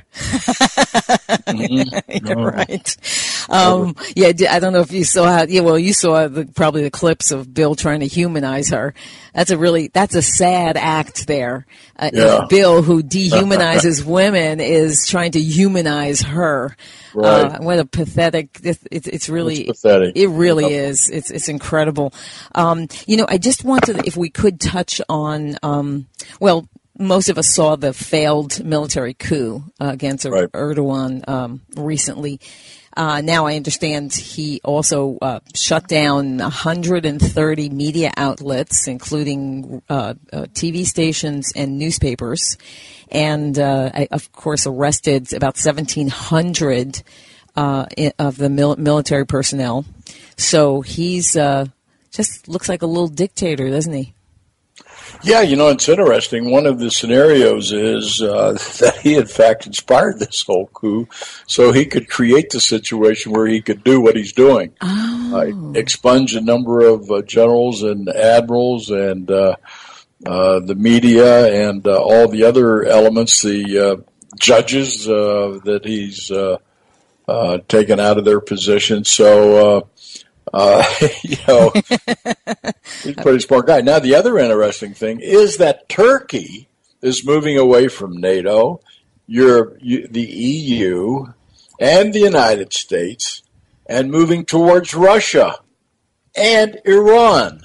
mm-hmm. no. right? Um, yeah, I don't know if you saw how. Yeah, well, you saw the, probably the clips of Bill trying to humanize her. That's a really that's a sad act there. Uh, yeah. Bill, who dehumanizes women, is trying to humanize her. Right. Uh, what a pathetic! It's, it's, it's really it's pathetic. It really yeah. is. It's it's incredible. Um, you know, I just wanted, if we could touch on, um, well, most of us saw the failed military coup uh, against right. Erdogan um, recently. Uh, now I understand he also uh, shut down one hundred thirty media outlets, including uh, uh, T V stations and newspapers, and uh, I, of course arrested about seventeen hundred uh, of the mil- military personnel. So he's uh, just looks like a little dictator, doesn't he? Yeah, you know, it's interesting. One of the scenarios is uh, that he, in fact, inspired this whole coup so he could create the situation where he could do what he's doing. Oh. Uh, expunge a number of uh, generals and admirals and uh, uh, the media and uh, all the other elements, the uh, judges uh, that he's uh, uh, taken out of their positions. So, uh, Uh, you know, he's a pretty smart guy. Now, the other interesting thing is that Turkey is moving away from NATO, Europe, the E U, and the United States, and moving towards Russia and Iran.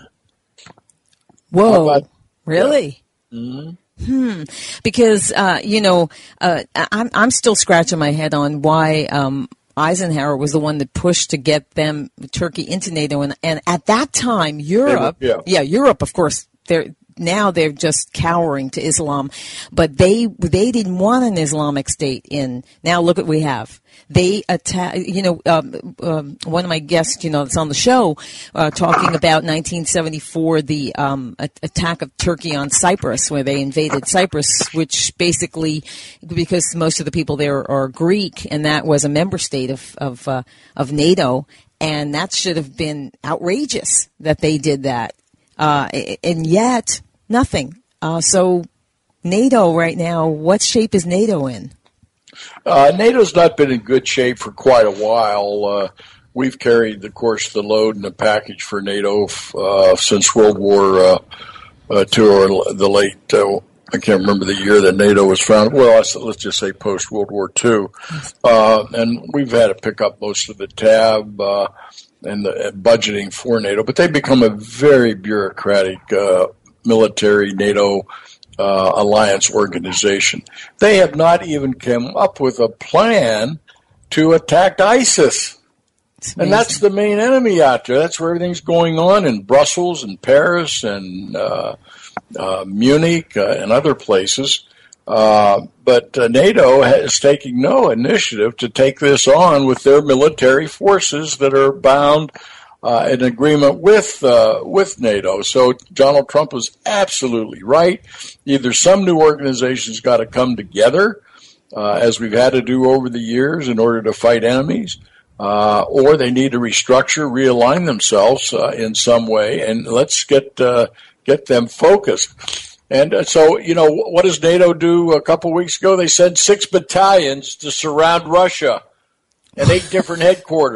Whoa, about, really? Yeah. Mm-hmm. Hmm. Because, uh, you know, uh, I'm, I'm still scratching my head on why, um, Eisenhower was the one that pushed to get them, Turkey, into NATO. And, and at that time, Europe, yeah. yeah, Europe, of course, they're, now they're just cowering to Islam, but they, they didn't want an Islamic State in. Now look what we have. They attack, you know, um, um, one of my guests, you know, that's on the show, uh, talking about nineteen seventy-four, the, um, attack of Turkey on Cyprus, where they invaded Cyprus, which basically, because most of the people there are Greek, and that was a member state of, of, uh, of NATO, and that should have been outrageous that they did that. Uh, and yet, nothing. Uh, so NATO right now, what shape is NATO in? Uh, NATO's not been in good shape for quite a while. Uh, we've carried, of course, the load and the package for NATO uh, since World War uh, uh, Two, or the late, uh, I can't remember the year that NATO was founded. Well, let's, let's just say post-World War Two. Uh, and we've had to pick up most of the tab uh, and the and budgeting for NATO, but they've become a very bureaucratic uh, military NATO Uh, alliance organization. They have not even come up with a plan to attack ISIS. And that's the main enemy out there. That's where everything's going on in Brussels and Paris and uh, uh, Munich uh, and other places. Uh, but uh, NATO is taking no initiative to take this on with their military forces that are bound Uh, in agreement with uh, with NATO. So Donald Trump was absolutely right. Either some new organization's got to come together, uh, as we've had to do over the years in order to fight enemies, uh, or they need to restructure, realign themselves uh, in some way, and let's get uh, get them focused. And uh, so, you know, what does NATO do? A couple weeks ago, they sent six battalions to surround Russia and eight different headquarters.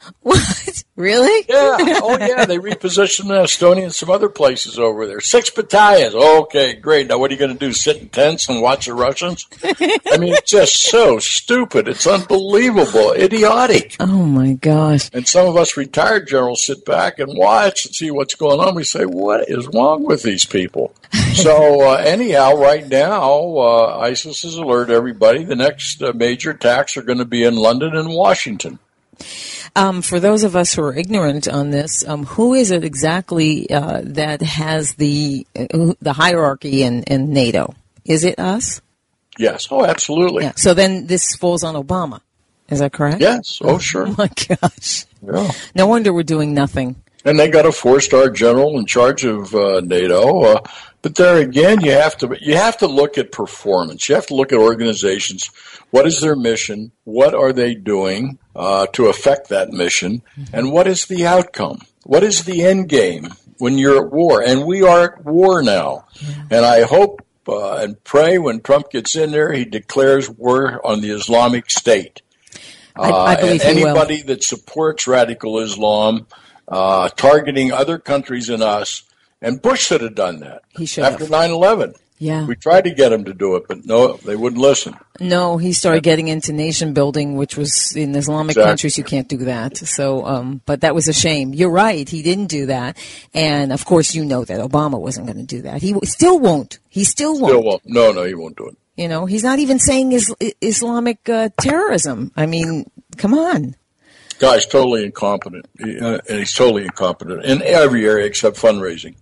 What? Really? Yeah. Oh, yeah. They repositioned Estonia and some other places over there. Six battalions. Okay, great. Now, what are you going to do? Sit in tents and watch the Russians? I mean, it's just so stupid. It's unbelievable. Idiotic. Oh, my gosh. And some of us retired generals sit back and watch and see what's going on. We say, what is wrong with these people? So, uh, anyhow, right now, uh, ISIS has alerted everybody the next uh, major attacks are going to be in London and Washington. Um, for those of us who are ignorant on this, um, who is it exactly uh, that has the uh, the hierarchy in, in NATO? Is it us? Yes. Oh, absolutely. Yeah. So then this falls on Obama. Is that correct? Yes. Oh, sure. Oh, my gosh. Yeah. No wonder we're doing nothing. And they got a four-star general in charge of uh, NATO. Uh, but there again, you have to you have to look at performance. You have to look at organizations. What is their mission? What are they doing uh, to affect that mission? Mm-hmm. And what is the outcome? What is the end game when you're at war? And we are at war now. Yeah. And I hope uh, and pray when Trump gets in there, he declares war on the Islamic State. I, I believe uh, and he anybody will. that supports radical Islam, uh, targeting other countries and us, and Bush should have done that he should after have. nine eleven. Yeah. We tried to get him to do it, but no, they wouldn't listen. No, he started getting into nation building, which was in Islamic Exactly. countries. You can't do that. So, um, but that was a shame. You're right. He didn't do that. And of course, you know that Obama wasn't going to do that. He w- still won't. He still won't. Still won't. No, no, he won't do it. You know, he's not even saying is- Islamic uh, terrorism. I mean, come on. Guy's totally incompetent. He, uh, and he's totally incompetent in every area except fundraising.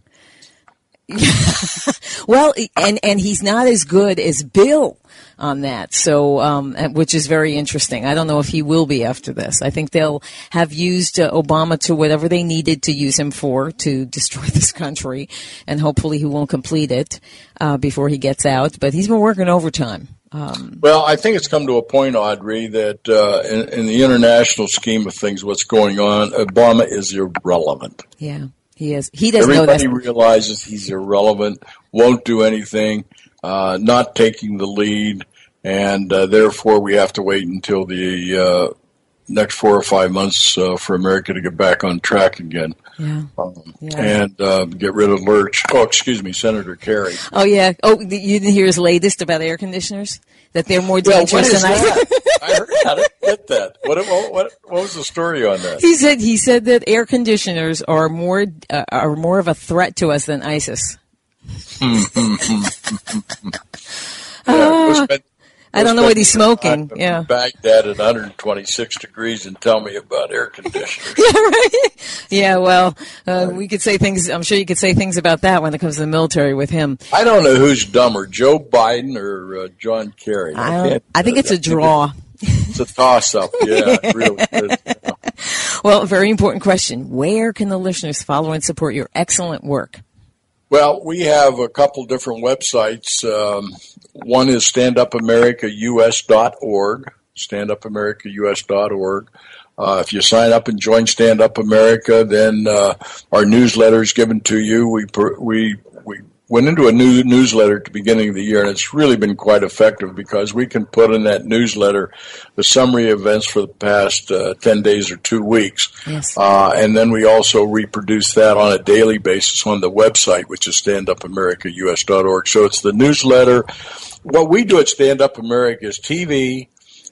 Well, and and he's not as good as Bill on that, so um, which is very interesting. I don't know if he will be after this. I think they'll have used uh, Obama to whatever they needed to use him for to destroy this country, and hopefully he won't complete it uh, before he gets out. But he's been working overtime. Um, well, I think it's come to a point, Audrey, that uh, in, in the international scheme of things, what's going on, Obama is irrelevant. Yeah. He is. He doesn't Everybody know that. realizes he's irrelevant, won't do anything, uh, not taking the lead, and uh, therefore we have to wait until the uh, next four or five months uh, for America to get back on track again. Yeah. Um, yeah. And uh, get rid of Lurch. Oh, excuse me, Senator Kerry. Oh, yeah. Oh, you didn't hear his latest about air conditioners? That they're more dangerous well, what is than that? I. I heard, I didn't get that. What, what, what, what was the story on that? He said he said that air conditioners are more uh, are more of a threat to us than ISIS. yeah, uh, I don't know what he's smoking. Yeah, Baghdad at one hundred twenty-six degrees, and tell me about air conditioners. Yeah, right. Yeah, well, uh, we could say things. I'm sure you could say things about that when it comes to the military with him. I don't know who's dumber, Joe Biden or uh, John Kerry. I, I, don't, I think it's a draw. It's a toss-up. Yeah, it really is. Yeah. Well, very important question. Where can the listeners follow and support your excellent work? Well, we have a couple different websites. Um, one is stand up america u s dot org, stand up america u s dot org. Uh, if you sign up and join Stand Up America, then uh, our newsletter is given to you. We we we went into a new newsletter at the beginning of the year, and it's really been quite effective because we can put in that newsletter the summary events for the past uh, ten days or two weeks. Yes. Uh, and then we also reproduce that on a daily basis on the website, which is stand up america u s dot org. So it's the newsletter. What we do at Stand Up America is T V,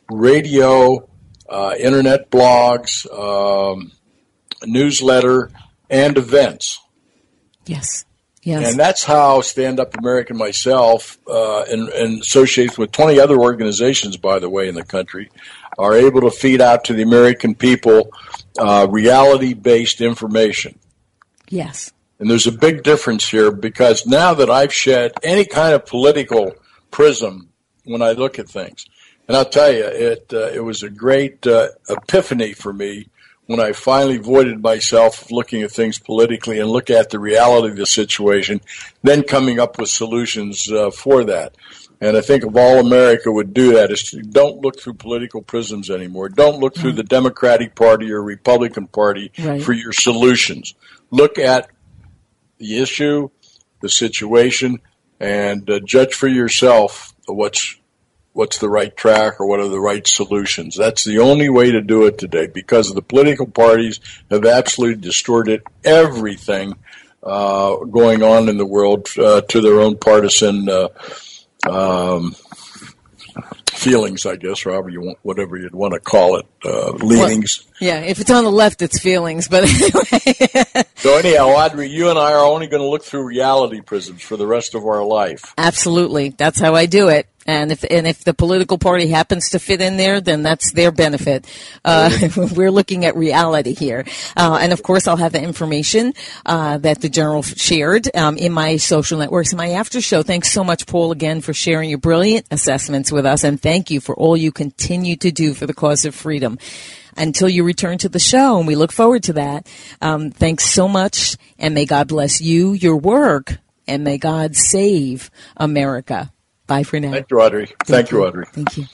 radio, uh, internet blogs, um, newsletter, and events. Yes. Yes. And that's how Stand Up America and myself, uh, and, and associates with twenty other organizations, by the way, in the country, are able to feed out to the American people uh, reality-based information. Yes. And there's a big difference here because now that I've shed any kind of political prism when I look at things, and I'll tell you, it uh, it was a great uh, epiphany for me when I finally voided myself of looking at things politically and look at the reality of the situation, then coming up with solutions uh, for that. And I think if all America would do that is to don't look through political prisms anymore. Don't look through the Democratic Party or Republican Party Right. for your solutions. Look at the issue, the situation, and uh, judge for yourself what's what's the right track or what are the right solutions. That's the only way to do it today, because the political parties have absolutely distorted everything uh, going on in the world uh, to their own partisan uh, um, feelings, I guess, or however you want, whatever you'd want to call it, uh, leanings. Well, yeah, if it's on the left, it's feelings, but anyway. So anyhow, Audrey, you and I are only going to look through reality prisms for the rest of our life. Absolutely. That's how I do it. And if and if the political party happens to fit in there, then that's their benefit. Uh, we're looking at reality here. Uh, and, of course, I'll have the information uh, that the General shared um, in my social networks, in my after show. Thanks so much, Paul, again, for sharing your brilliant assessments with us. And thank you for all you continue to do for the cause of freedom until you return to the show. And we look forward to that. Um, thanks so much. And may God bless you, your work, and may God save America. Bye for now. Thank you, Audrey. Thank, Thank you, you, Audrey. Thank you.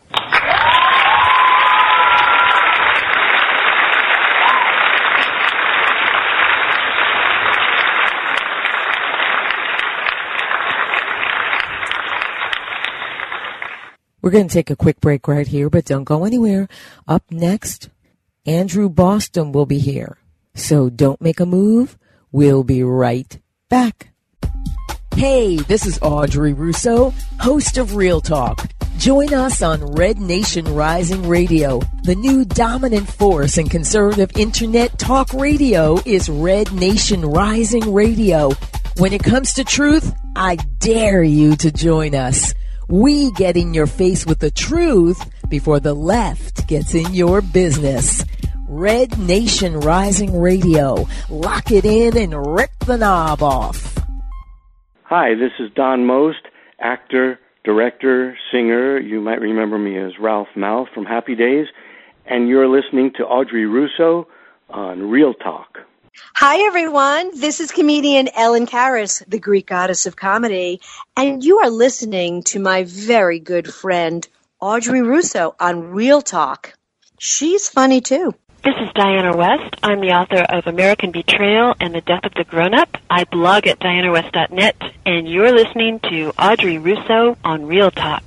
We're going to take a quick break right here, but don't go anywhere. Up next, Andrew Bostom will be here. So don't make a move. We'll be right back. Hey, this is Audrey Russo, host of Real Talk. Join us on Red Nation Rising Radio. The new dominant force in conservative internet talk radio is Red Nation Rising Radio. When it comes to truth, I dare you to join us. We get in your face with the truth before the left gets in your business. Red Nation Rising Radio. Lock it in and rip the knob off. Hi, this is Don Most, actor, director, singer. You might remember me as Ralph Mouth from Happy Days. And you're listening to Audrey Russo on Real Talk. Hi, everyone. This is comedian Ellen Karas, the Greek goddess of comedy. And you are listening to my very good friend, Audrey Russo, on Real Talk. She's funny, too. This is Diana West. I'm the author of American Betrayal and the Death of the Grown-Up. I blog at diana west dot net, and you're listening to Audrey Russo on Real Talk.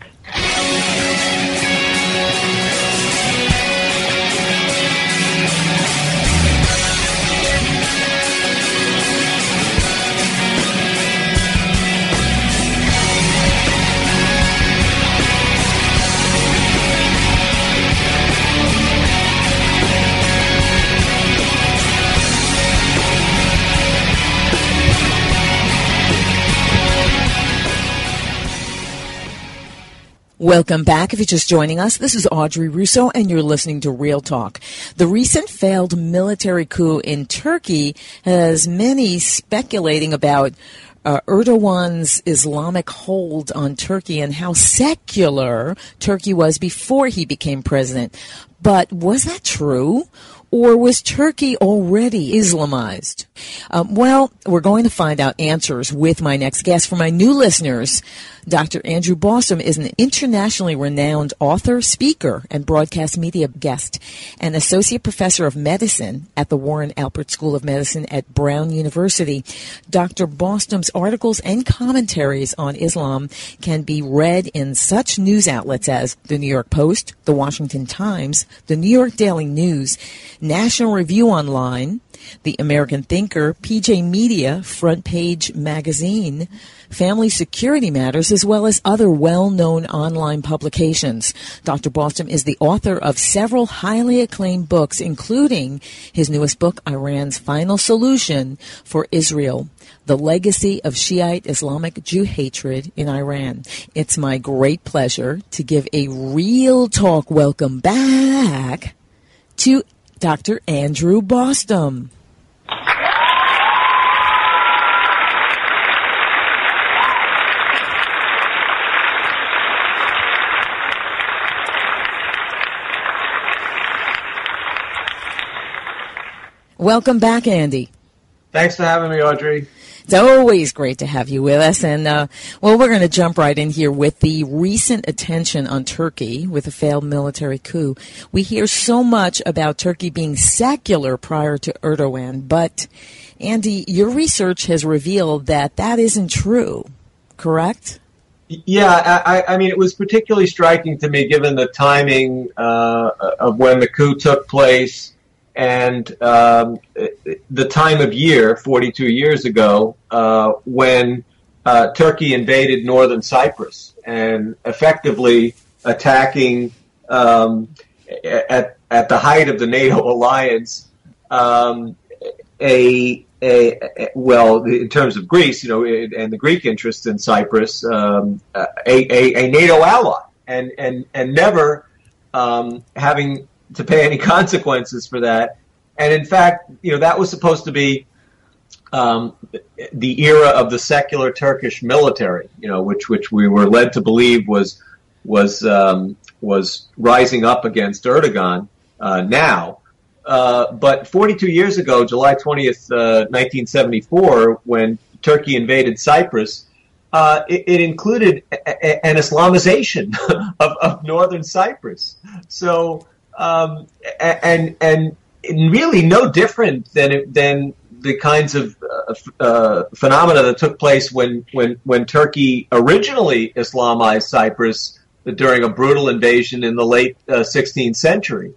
Welcome back. If you're just joining us, this is Audrey Russo, and you're listening to Real Talk. The recent failed military coup in Turkey has many speculating about uh, Erdogan's Islamic hold on Turkey and how secular Turkey was before he became president. But was that true? Or was Turkey already Islamized? Um, well, we're going to find out answers with my next guest. For my new listeners, Doctor Andrew Bostom is an internationally renowned author, speaker, and broadcast media guest, and associate professor of medicine at the Warren Alpert School of Medicine at Brown University. Doctor Bostom's articles and commentaries on Islam can be read in such news outlets as the New York Post, the Washington Times, the New York Daily News, National Review Online, the American Thinker, P J Media, Front Page Magazine, Family Security Matters, as well as other well-known online publications. Doctor Bostom is the author of several highly acclaimed books, including his newest book, Iran's Final Solution for Israel, The Legacy of Shiite Islamic Jew Hatred in Iran. It's my great pleasure to give a Real Talk welcome back to Doctor Andrew Bostom. Welcome back, Andy. Thanks for having me, Audrey. It's always great to have you with us. And, uh, well, we're going to jump right in here with the recent attention on Turkey with a failed military coup. We hear so much about Turkey being secular prior to Erdogan, but, Andy, your research has revealed that that isn't true, correct? Yeah, I, I mean, it was particularly striking to me given the timing uh, of when the coup took place and um, the time of year, forty-two years ago, uh, when uh, Turkey invaded northern Cyprus and effectively attacking um, at at the height of the NATO alliance um, a, a a well in terms of Greece, you know, and the Greek interest in Cyprus, um, a, a a NATO ally, and and and never um, having to pay any consequences for that. And in fact, you know, that was supposed to be um, the era of the secular Turkish military, you know, which which we were led to believe was was um, was rising up against Erdogan uh, now. Uh, but forty-two years ago, July twentieth, uh, nineteen seventy-four, when Turkey invaded Cyprus, uh, it, it included a, a, an Islamization of, of northern Cyprus. So, um, and and really no different than than the kinds of uh, uh, phenomena that took place when when when Turkey originally Islamized Cyprus during a brutal invasion in the late uh, sixteenth century.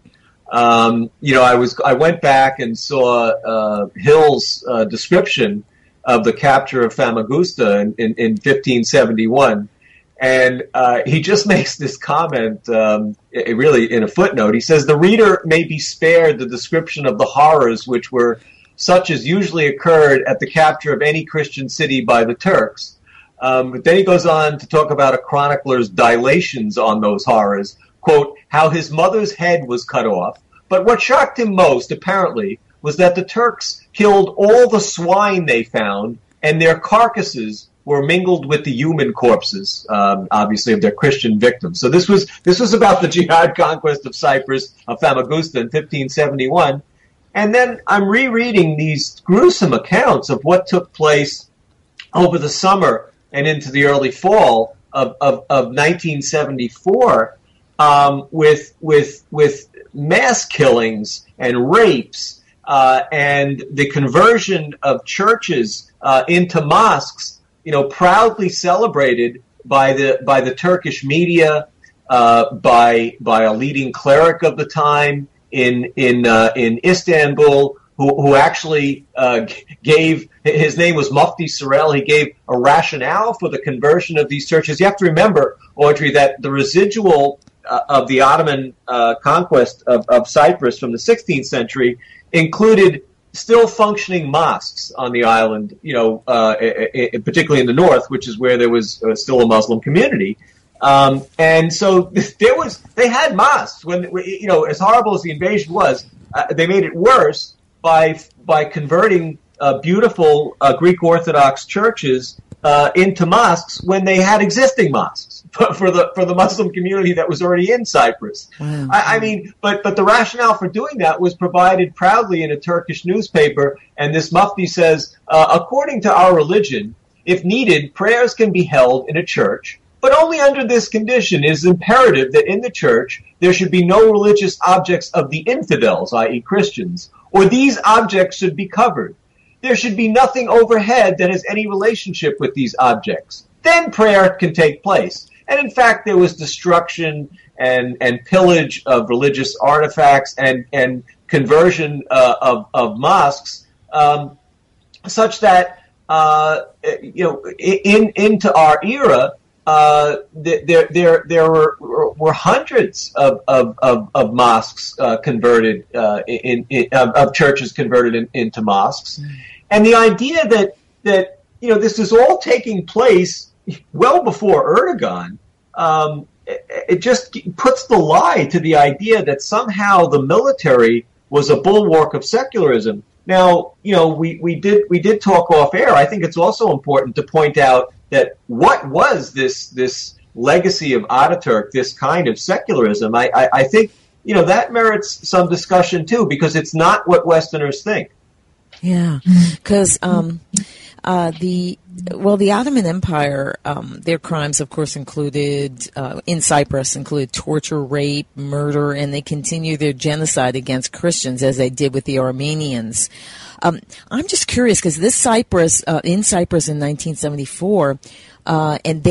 Um, you know, I was I went back and saw uh, Hill's uh, description of the capture of Famagusta in, in, in fifteen seventy-one, and uh, he just makes this comment, um, it, really in a footnote. He says, "The reader may be spared the description of the horrors which were such as usually occurred at the capture of any Christian city by the Turks." Um, but then he goes on to talk about a chronicler's dilations on those horrors. Quote, how his mother's head was cut off. But what shocked him most, apparently, was that the Turks killed all the swine they found, and their carcasses were mingled with the human corpses, um, obviously, of their Christian victims. So this was this was about the jihad conquest of Cyprus, of Famagusta in fifteen seventy-one. And then I'm rereading these gruesome accounts of what took place over the summer and into the early fall of, of, of nineteen seventy-four. Um, with with with mass killings and rapes uh, and the conversion of churches uh, into mosques, you know, proudly celebrated by the by the Turkish media, uh, by by a leading cleric of the time in in uh, in Istanbul, who who actually uh, gave, his name was Mufti Sorel. He gave a rationale for the conversion of these churches. You have to remember, Audrey, that the residual Uh, of the Ottoman uh, conquest of, of Cyprus from the sixteenth century included still functioning mosques on the island, you know, uh, it, it, particularly in the north, which is where there was uh, still a Muslim community. Um, and so there was, they had mosques when, you know, as horrible as the invasion was, uh, they made it worse by, by converting uh, beautiful uh, Greek Orthodox churches uh, into mosques when they had existing mosques for the for the Muslim community that was already in Cyprus. Wow. I, I mean, but but the rationale for doing that was provided proudly in a Turkish newspaper, and this Mufti says, uh, according to our religion, if needed, prayers can be held in a church, but only under this condition. It is imperative that in the church there should be no religious objects of the infidels, that is Christians, or these objects should be covered. There should be nothing overhead that has any relationship with these objects. Then prayer can take place. And in fact, there was destruction and, and pillage of religious artifacts and, and conversion uh, of, of mosques, um, such that, uh, you know, in, into our era, uh, there, there, there were, were hundreds of, of, of, of mosques uh, converted, uh, in, in of, of churches converted in, into mosques. Mm. And the idea that, that, you know, this is all taking place well before Erdogan, um, it, it just puts the lie to the idea that somehow the military was a bulwark of secularism. Now, you know, we, we did we did talk off air. I think it's also important to point out that what was this this legacy of Ataturk, this kind of secularism? I, I, I think, you know, that merits some discussion too, because it's not what Westerners think. Yeah, because um, uh, the well, the Ottoman Empire, um, their crimes, of course, included uh, in Cyprus included torture, rape, murder, and they continue their genocide against Christians as they did with the Armenians. Um, I'm just curious because this Cyprus, uh, in Cyprus in nineteen seventy-four, uh, and they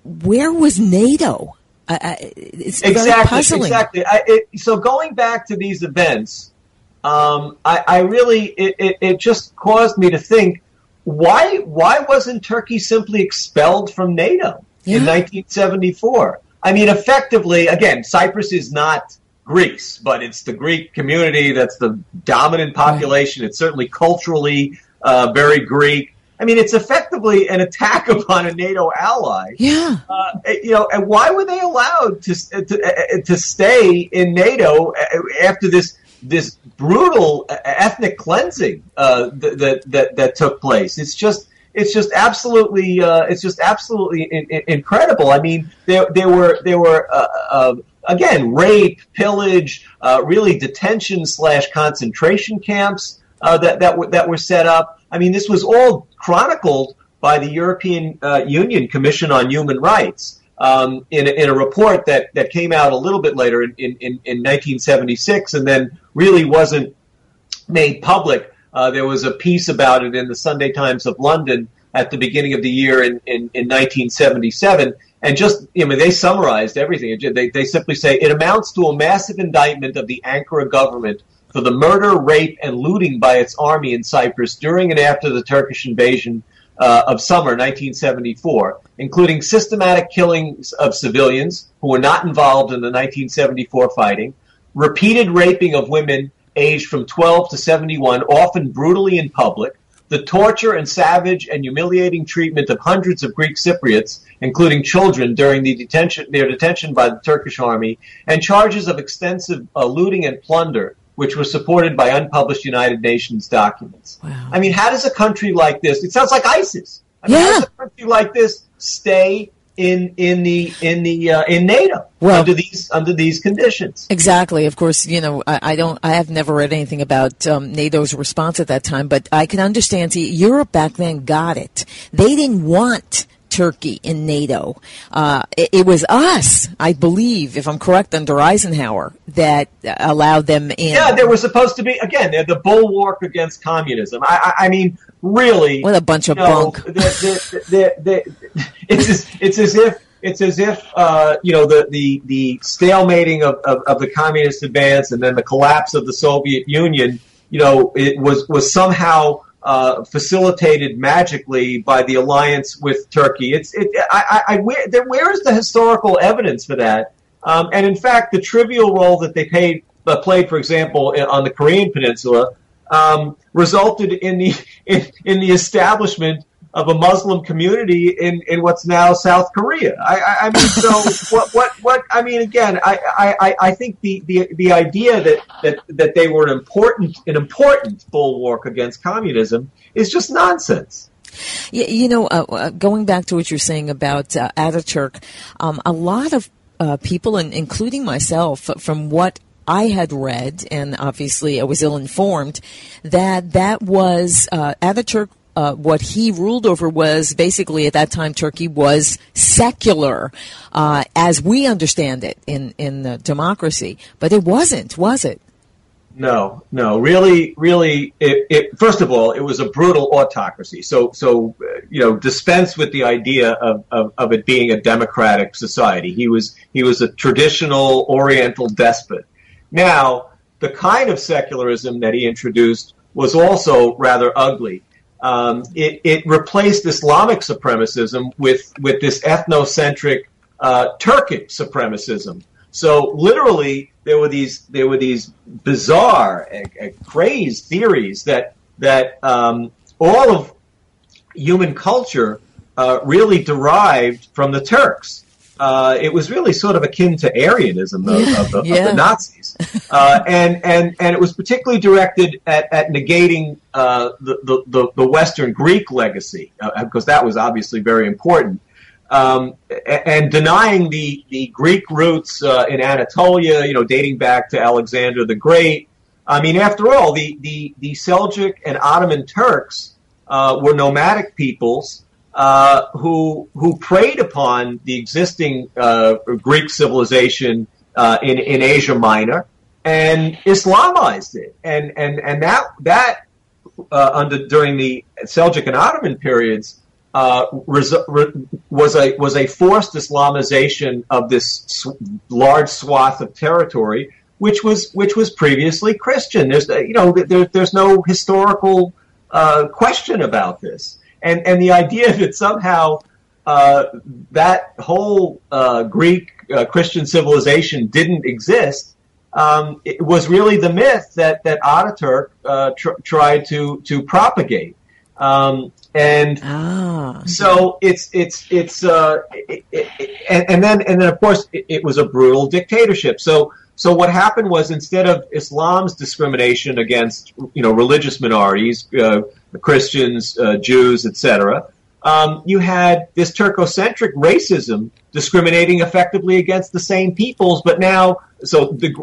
where was NATO? Uh, it's exactly, very puzzling. Exactly. I, it, so going back to these events, um, I, I really it, it, it just caused me to think, why why wasn't Turkey simply expelled from NATO yeah. in nineteen seventy-four? I mean, effectively, again, Cyprus is not Greece, but it's the Greek community that's the dominant population. Right. It's certainly culturally uh, very Greek. I mean, it's effectively an attack upon a NATO ally. Yeah. Uh, you know, and why were they allowed to to, to stay in NATO after this this brutal ethnic cleansing uh, that that that took place? It's just it's just absolutely uh, it's just absolutely in, in, incredible. I mean, there there were there were uh, uh, again rape, pillage, uh, really detention slash concentration camps uh, that that were, that were set up. I mean, this was all chronicled by the European uh, Union Commission on Human Rights um, in, a, in a report that, that came out a little bit later in, in, in nineteen seventy-six and then really wasn't made public. Uh, there was a piece about it in the Sunday Times of London at the beginning of the year in, in, in nineteen seventy-seven. And just, you know, they summarized everything. They, they simply say, it amounts to a massive indictment of the Ankara government for the murder, rape, and looting by its army in Cyprus during and after the Turkish invasion uh, of summer nineteen seventy-four, including systematic killings of civilians who were not involved in the nineteen seventy-four fighting, repeated raping of women aged from twelve to seventy-one, often brutally in public, the torture and savage and humiliating treatment of hundreds of Greek Cypriots, including children, during the detention, their detention by the Turkish army, and charges of extensive uh, looting and plunder, which was supported by unpublished United Nations documents. Wow. I mean, how does a country like this, it sounds like ISIS. I mean, yeah. how does a country like this stay in in the in the uh, in NATO well, under these under these conditions? Exactly. Of course, you know, I, I don't I have never read anything about um, NATO's response at that time, but I can understand. See, Europe back then got it. They didn't want Turkey in NATO. Uh, it, it was us, I believe, if I'm correct, under Eisenhower, that allowed them in. Yeah, they were supposed to be, again, they're the bulwark against communism. I, I, I mean, really. What a bunch of you know, bunk. They're, they're, they're, it's, as, it's as if, it's as if uh, you know, the, the, the stalemating of, of, of the communist advance and then the collapse of the Soviet Union, you know, it was, was somehow Uh, facilitated magically by the alliance with Turkey. It's it. I. I, I where, there, where is the historical evidence for that? Um, and in fact, the trivial role that they paid, uh, played, for example, on the Korean Peninsula, um, resulted in the in, in the establishment of a Muslim community in, in what's now South Korea. I, I, I mean, so what? What? What? I mean, again, I. I, I think the, the, the idea that, that, that they were an important an important bulwark against communism is just nonsense. You, you know, uh, going back to what you're saying about uh, Ataturk, um, a lot of uh, people, and including myself, from what I had read, and obviously I was ill-informed, that that was uh, Ataturk. Uh, what he ruled over was basically at that time Turkey was secular, uh, as we understand it in in the democracy, but it wasn't, was it? No, no, really, really. It, it, first of all, it was a brutal autocracy. So, so uh, you know, dispense with the idea of, of, of it being a democratic society. He was he was a traditional Oriental despot. Now, the kind of secularism that he introduced was also rather ugly. Um, it, it replaced Islamic supremacism with, with this ethnocentric uh, Turkic supremacism. So literally, there were these there were these bizarre, uh, uh, crazed theories that that um, all of human culture uh, really derived from the Turks. Uh, it was really sort of akin to Aryanism of, of, the, yeah. of the Nazis, uh, and and and it was particularly directed at, at negating uh, the, the the Western Greek legacy, uh, because that was obviously very important, um, and denying the the Greek roots uh, in Anatolia, you know, dating back to Alexander the Great. I mean, after all, the the, the Seljuk and Ottoman Turks uh, were nomadic peoples. Uh, who who preyed upon the existing uh, Greek civilization uh, in in Asia Minor and Islamized it, and and and that that uh, under during the Seljuk and Ottoman periods uh, res- re- was a was a forced Islamization of this sw- large swath of territory, which was which was previously Christian. There's you know there, there's no historical uh, question about this, and and the idea that somehow uh, that whole uh, Greek uh, Christian civilization didn't exist um, it was really the myth that that Ataturk uh, tr- tried to to propagate. Um, and ah. so it's it's it's uh, it, it, it, and, and then and then of course it, it was a brutal dictatorship. So so what happened was, instead of Islam's discrimination against you know religious minorities, uh, Christians, uh, Jews, et cetera, um, you had this Turcocentric racism discriminating effectively against the same peoples, but now so the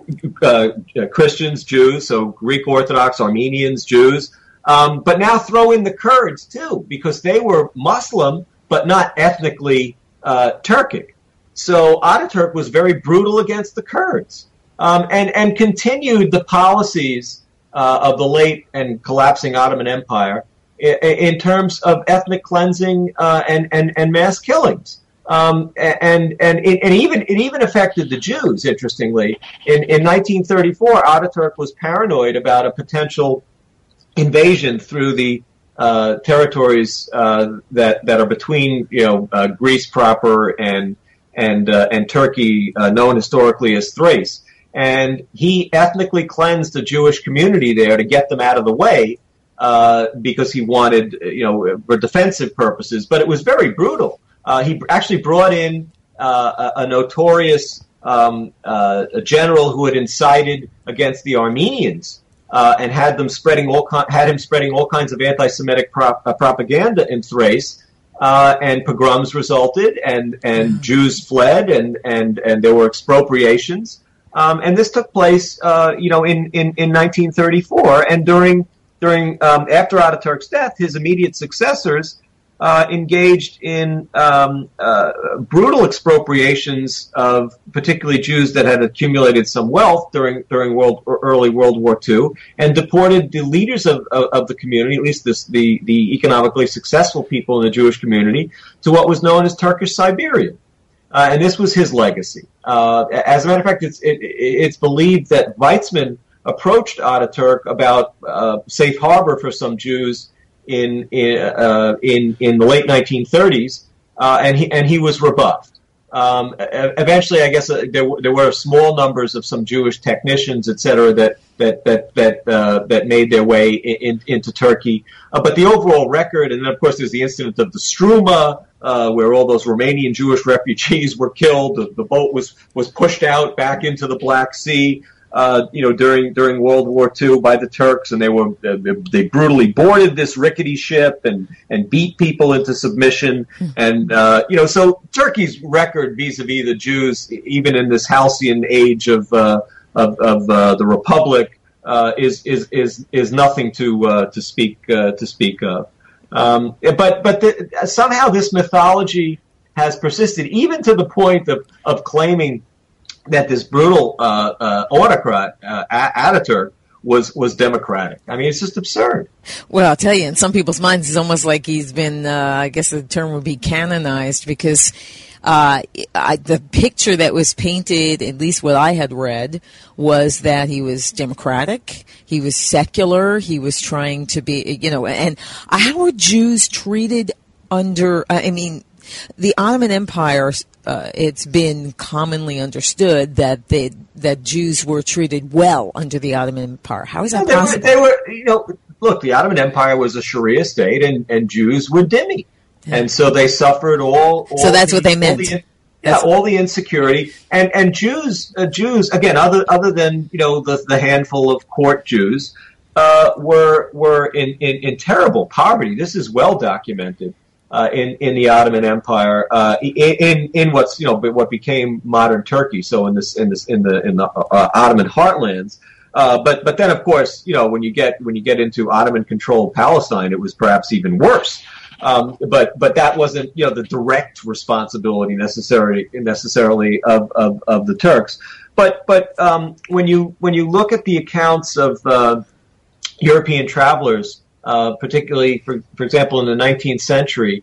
uh, Christians, Jews, so Greek Orthodox, Armenians, Jews. Um, but now throw in the Kurds, too, because they were Muslim, but not ethnically uh, Turkic. So Ataturk was very brutal against the Kurds um, and, and continued the policies uh, of the late and collapsing Ottoman Empire in, in terms of ethnic cleansing uh, and, and, and mass killings. Um, and and, it, and even it even affected the Jews, interestingly. In, in nineteen thirty-four, Ataturk was paranoid about a potential invasion through the uh, territories uh, that that are between you know uh, Greece proper and and uh, and Turkey, uh, known historically as Thrace, and he ethnically cleansed the Jewish community there to get them out of the way uh, because he wanted you know for defensive purposes. But it was very brutal. Uh, he actually brought in uh, a, a notorious um, uh, a general who had incited against the Armenians. Uh, and had them spreading all had him spreading all kinds of anti-Semitic prop, uh, propaganda in Thrace, uh, and pogroms resulted, and and mm. Jews fled, and and and there were expropriations, um, and this took place, uh, you know, in, in, in nineteen thirty-four, and during during um, after Ataturk's death, his immediate successors uh, engaged in um, uh, brutal expropriations of particularly Jews that had accumulated some wealth during during world or early World War Two, and deported the leaders of, of, of the community, at least this, the the economically successful people in the Jewish community, to what was known as Turkish Siberia, uh, and this was his legacy. Uh, as a matter of fact, it's it, it's believed that Weizmann approached Ataturk about uh, safe harbor for some Jews in in uh, in, in the late nineteen thirties, uh, and he and he was rebuffed. Um, eventually, I guess uh, there there were small numbers of some Jewish technicians, et cetera, that that that that uh, that made their way in, in, into Turkey. Uh, but the overall record, and then of course there's the incident of the Struma, uh, where all those Romanian Jewish refugees were killed. The, the boat was was pushed out back into the Black Sea. Uh, you know, during during World War Two by the Turks, and they were uh, they brutally boarded this rickety ship and and beat people into submission, and uh, you know, so Turkey's record vis-a-vis the Jews, even in this halcyon age of uh, of, of uh, the Republic, uh, is is is is nothing to uh, to speak uh, to speak of. Um, but but the, somehow this mythology has persisted, even to the point of of claiming that this brutal uh, uh, autocrat, uh, Ataturk, was was democratic. I mean, it's just absurd. Well, I'll tell you, in some people's minds, it's almost like he's been, uh, I guess the term would be canonized, because uh, I, the picture that was painted, at least what I had read, was that he was democratic, he was secular, he was trying to be, you know, and how were Jews treated under, I mean, the Ottoman Empire, uh, it's been commonly understood that they, that Jews were treated well under the Ottoman Empire. How is that no, they possible? Were, they were, you know, look, the Ottoman Empire was a Sharia state, and, and Jews were dhimmi. Yeah. And so they suffered all, all So that's the, what they meant. All the, yeah, all the insecurity. And, and Jews, uh, Jews, again, other, other than, you know, the, the handful of court Jews, uh, were, were in, in, in terrible poverty. This is well documented. Uh, in in the Ottoman Empire, uh, in in what's you know what became modern Turkey, so in this in this in the in the uh, Ottoman heartlands, uh, but but then of course you know when you get when you get into Ottoman controlled Palestine, it was perhaps even worse. Um, but but that wasn't you know the direct responsibility necessarily necessarily of, of, of the Turks. But but um, when you when you look at the accounts of uh, European travelers. Uh, particularly, for, for example, in the nineteenth century,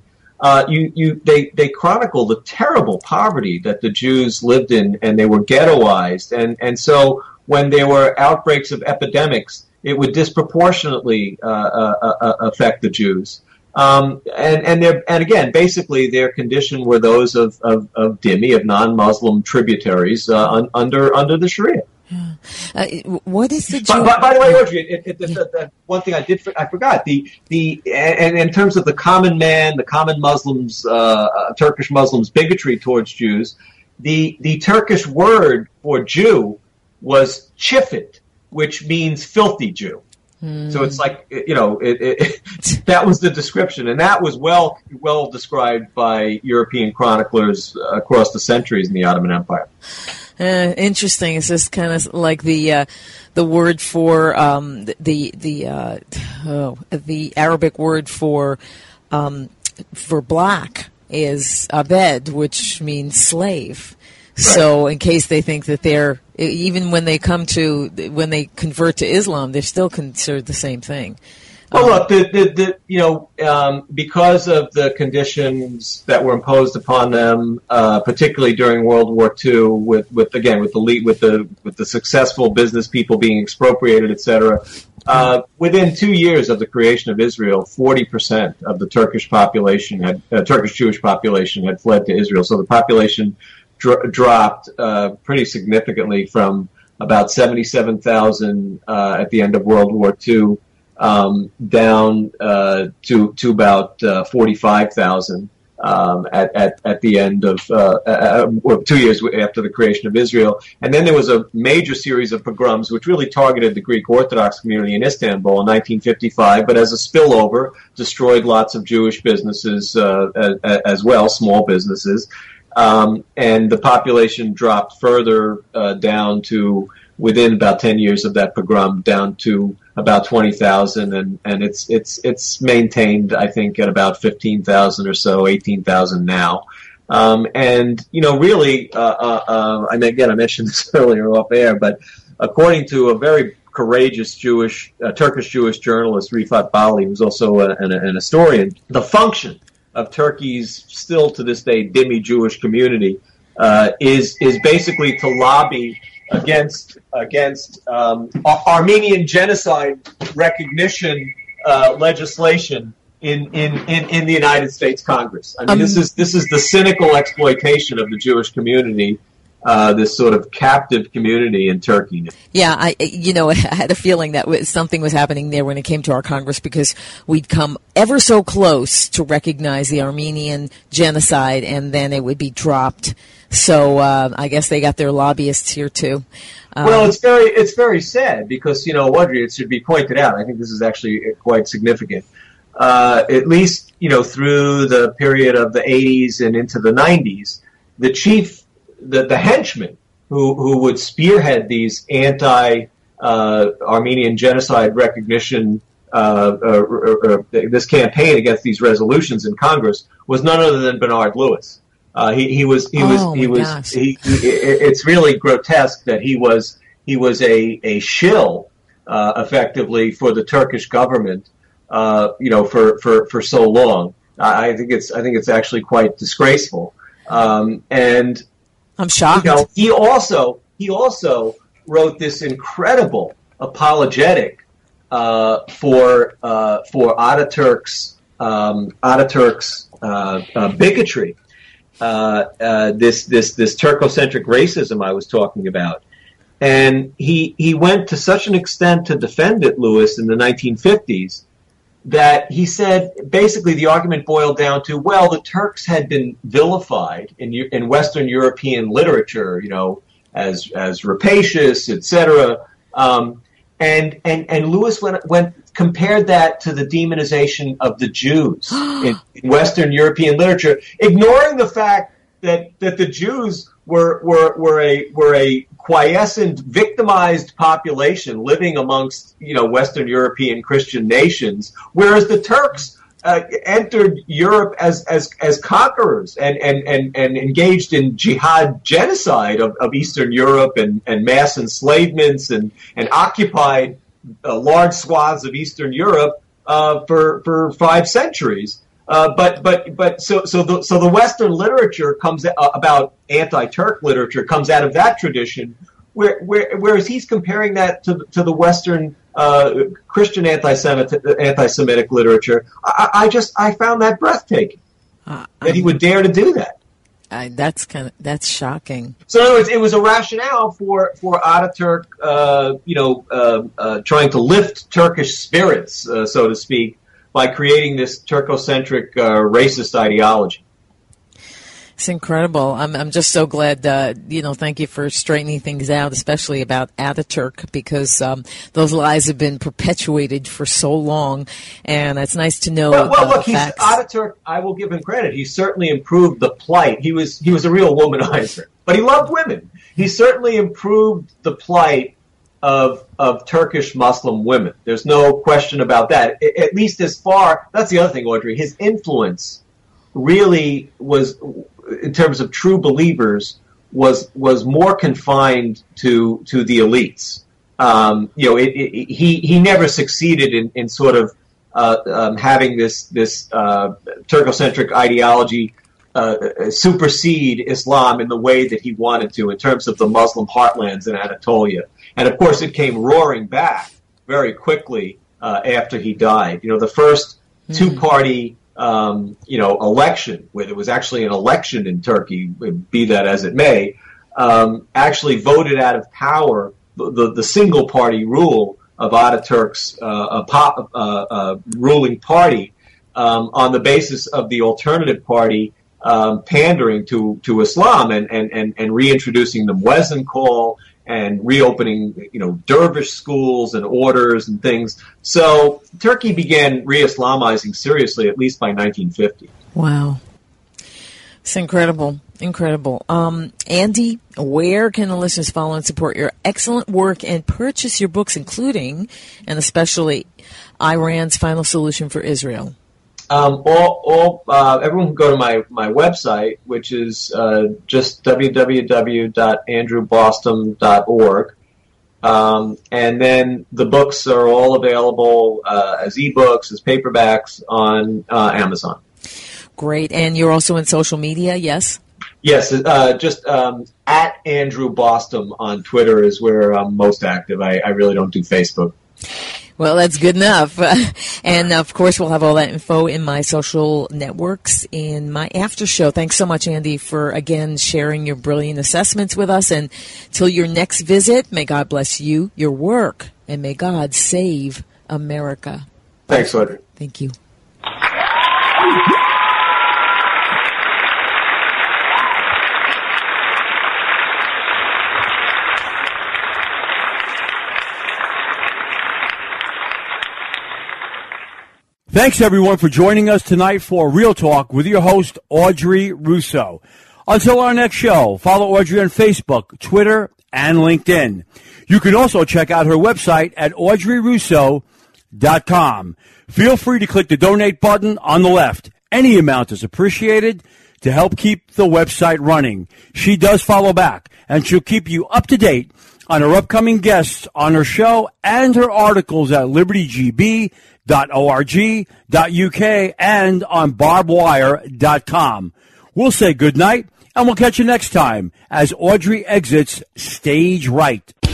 uh, you, you, they, they chronicle the terrible poverty that the Jews lived in, and they were ghettoized. And, and so when there were outbreaks of epidemics, it would disproportionately uh, uh, uh, affect the Jews. Um, and, and, they're, and again, basically their condition were those of, of, of dhimmi, of non-Muslim tributaries uh, un, under under the Sharia. Uh, what is the? By, by, by the way, Audrey, it, it, it, the, the one thing I did I forgot the the and in terms of the common man, the common Muslims, uh, Turkish Muslims' bigotry towards Jews, the the Turkish word for Jew was chifit, which means filthy Jew. Mm. So it's like, you know, it, it, that was the description, and that was well well described by European chroniclers across the centuries in the Ottoman Empire. Uh, interesting. It's just kind of like the uh, the word for um, the the uh, oh, the Arabic word for um, for black is abed, which means slave. Right. So, in case they think that they're, even when they come to when they convert to Islam, they're still considered the same thing. Well, look, the, the, the, you know, um, because of the conditions that were imposed upon them, uh, particularly during World War Two, with, with again with the lead, with the with the successful business people being expropriated, et cetera. Uh, within two years of the creation of Israel, forty percent of the Turkish population had uh, Turkish Jewish population had fled to Israel. So the population dr- dropped uh, pretty significantly from about seventy-seven thousand uh, at the end of World War Two. Um, down uh, to to about uh, forty-five thousand um, at, at at the end of uh, uh, well, two years after the creation of Israel, and then there was a major series of pogroms which really targeted the Greek Orthodox community in Istanbul in nineteen fifty-five, but as a spillover, destroyed lots of Jewish businesses uh, as, as well, small businesses, um, and the population dropped further uh, down to within about ten years of that pogrom down to about twenty thousand, and, and it's it's it's maintained, I think, at about fifteen thousand or so, eighteen thousand now. Um, and, you know, really, uh, uh, uh, and again, I mentioned this earlier off air, but according to a very courageous Jewish, uh, Turkish Jewish journalist, Rifat Bali, who's also a, an, an historian, the function of Turkey's still to this day dhimmi Jewish community uh, is is basically to lobby against against um, Armenian genocide recognition uh, legislation in, in, in, in the United States Congress. I mean, um, this is this is the cynical exploitation of the Jewish community, uh, this sort of captive community in Turkey. Yeah, I you know I had a feeling that was, something was happening there when it came to our Congress, because we'd come ever so close to recognize the Armenian genocide, and then it would be dropped. So uh, I guess they got their lobbyists here too. Um, well, it's very it's very sad because, you know, Audrey, it should be pointed out. I think this is actually quite significant. Uh, at least, you know, through the period of the eighties and into the nineties, the chief, the, the henchman who who would spearhead these anti uh, Armenian genocide recognition, uh, uh, uh, uh, this campaign against these resolutions in Congress was none other than Bernard Lewis. Uh, he, he was, he was, oh he was, he, he, it's really grotesque that he was, he was a, a shill, uh, effectively for the Turkish government, uh, you know, for, for, for so long. I, I think it's, I think it's actually quite disgraceful. Um, and I'm shocked. You know, he also, he also wrote this incredible apologetic, uh, for, uh, for Ataturk's, um, Ataturk's, uh, uh, bigotry. Uh, uh, this this this Turcocentric racism I was talking about, and he he went to such an extent to defend it, Lewis, in the nineteen fifties, that he said basically the argument boiled down to, well, the Turks had been vilified in in Western European literature, you know, as as rapacious, et cetera. Um, and and and Lewis went went. compared that to the demonization of the Jews in, in Western European literature, ignoring the fact that, that the Jews were were were a were a quiescent, victimized population living amongst, you know, Western European Christian nations, whereas the Turks uh, entered Europe as as as conquerors and and and, and engaged in jihad genocide of, of Eastern Europe and, and mass enslavements and and occupied Uh, large swaths of Eastern Europe uh, for for five centuries. Uh, but but but so so the so the Western literature comes uh, about anti-Turk literature comes out of that tradition, where, where whereas he's comparing that to to the Western uh, Christian anti-Semitic anti-Semitic literature. I, I just I found that breathtaking uh, that he would dare to do that. Uh, that's kind of that's shocking. So in other words, it was a rationale for for Ataturk, uh, you know, uh, uh, trying to lift Turkish spirits, uh, so to speak, by creating this Turcocentric uh, racist ideology. It's incredible. I'm I'm just so glad, uh, you know, thank you for straightening things out, especially about Ataturk, because um, those lies have been perpetuated for so long, and it's nice to know Well, well uh, look, he's, facts. Ataturk, I will give him credit. He certainly improved the plight. He was he was a real womanizer, but he loved women. He certainly improved the plight of of Turkish Muslim women. There's no question about that. I, at least as far, that's the other thing, Audrey, his influence really was, in terms of true believers, was was more confined to to the elites. Um, you know, it, it, he he never succeeded in, in sort of uh, um, having this this uh, Turcocentric ideology uh, supersede Islam in the way that he wanted to, in terms of the Muslim heartlands in Anatolia. And of course, it came roaring back very quickly uh, after he died. You know, the first two-party Um, you know, election, where there was actually an election in Turkey, be that as it may, um, actually voted out of power the, the, the single-party rule of Ataturk's uh, pop, uh, uh, ruling party um, on the basis of the alternative party um, pandering to, to Islam and, and, and, and reintroducing the Muezzin call and reopening, you know, dervish schools and orders and things. So Turkey began re-Islamizing seriously, at least by nineteen fifty. Wow. It's incredible. Incredible. Um, Andy, where can the listeners follow and support your excellent work and purchase your books, including and especially Iran's Final Solution for Israel? Um, all, all, uh, everyone can go to my, my website, which is uh, just w w w dot andrew bostom dot org. Um, and then the books are all available uh, as ebooks, as paperbacks on uh, Amazon. Great. And you're also in social media, yes? Yes, uh, just um, at Andrew Bostom on Twitter is where I'm most active. I, I really don't do Facebook. Well, that's good enough. And, of course, we'll have all that info in my social networks in my after show. Thanks so much, Andy, for, again, sharing your brilliant assessments with us. And till your next visit, may God bless you, your work, and may God save America. Thanks, Audrey. Thank you. Thanks, everyone, for joining us tonight for Real Talk with your host, Audrey Russo. Until our next show, follow Audrey on Facebook, Twitter, and LinkedIn. You can also check out her website at audrey russo dot com. Feel free to click the donate button on the left. Any amount is appreciated to help keep the website running. She does follow back, and she'll keep you up to date on her upcoming guests on her show and her articles at liberty g b dot org dot u k and on barbed wire dot com. We'll say good night, and we'll catch you next time as Audrey exits Stage Right.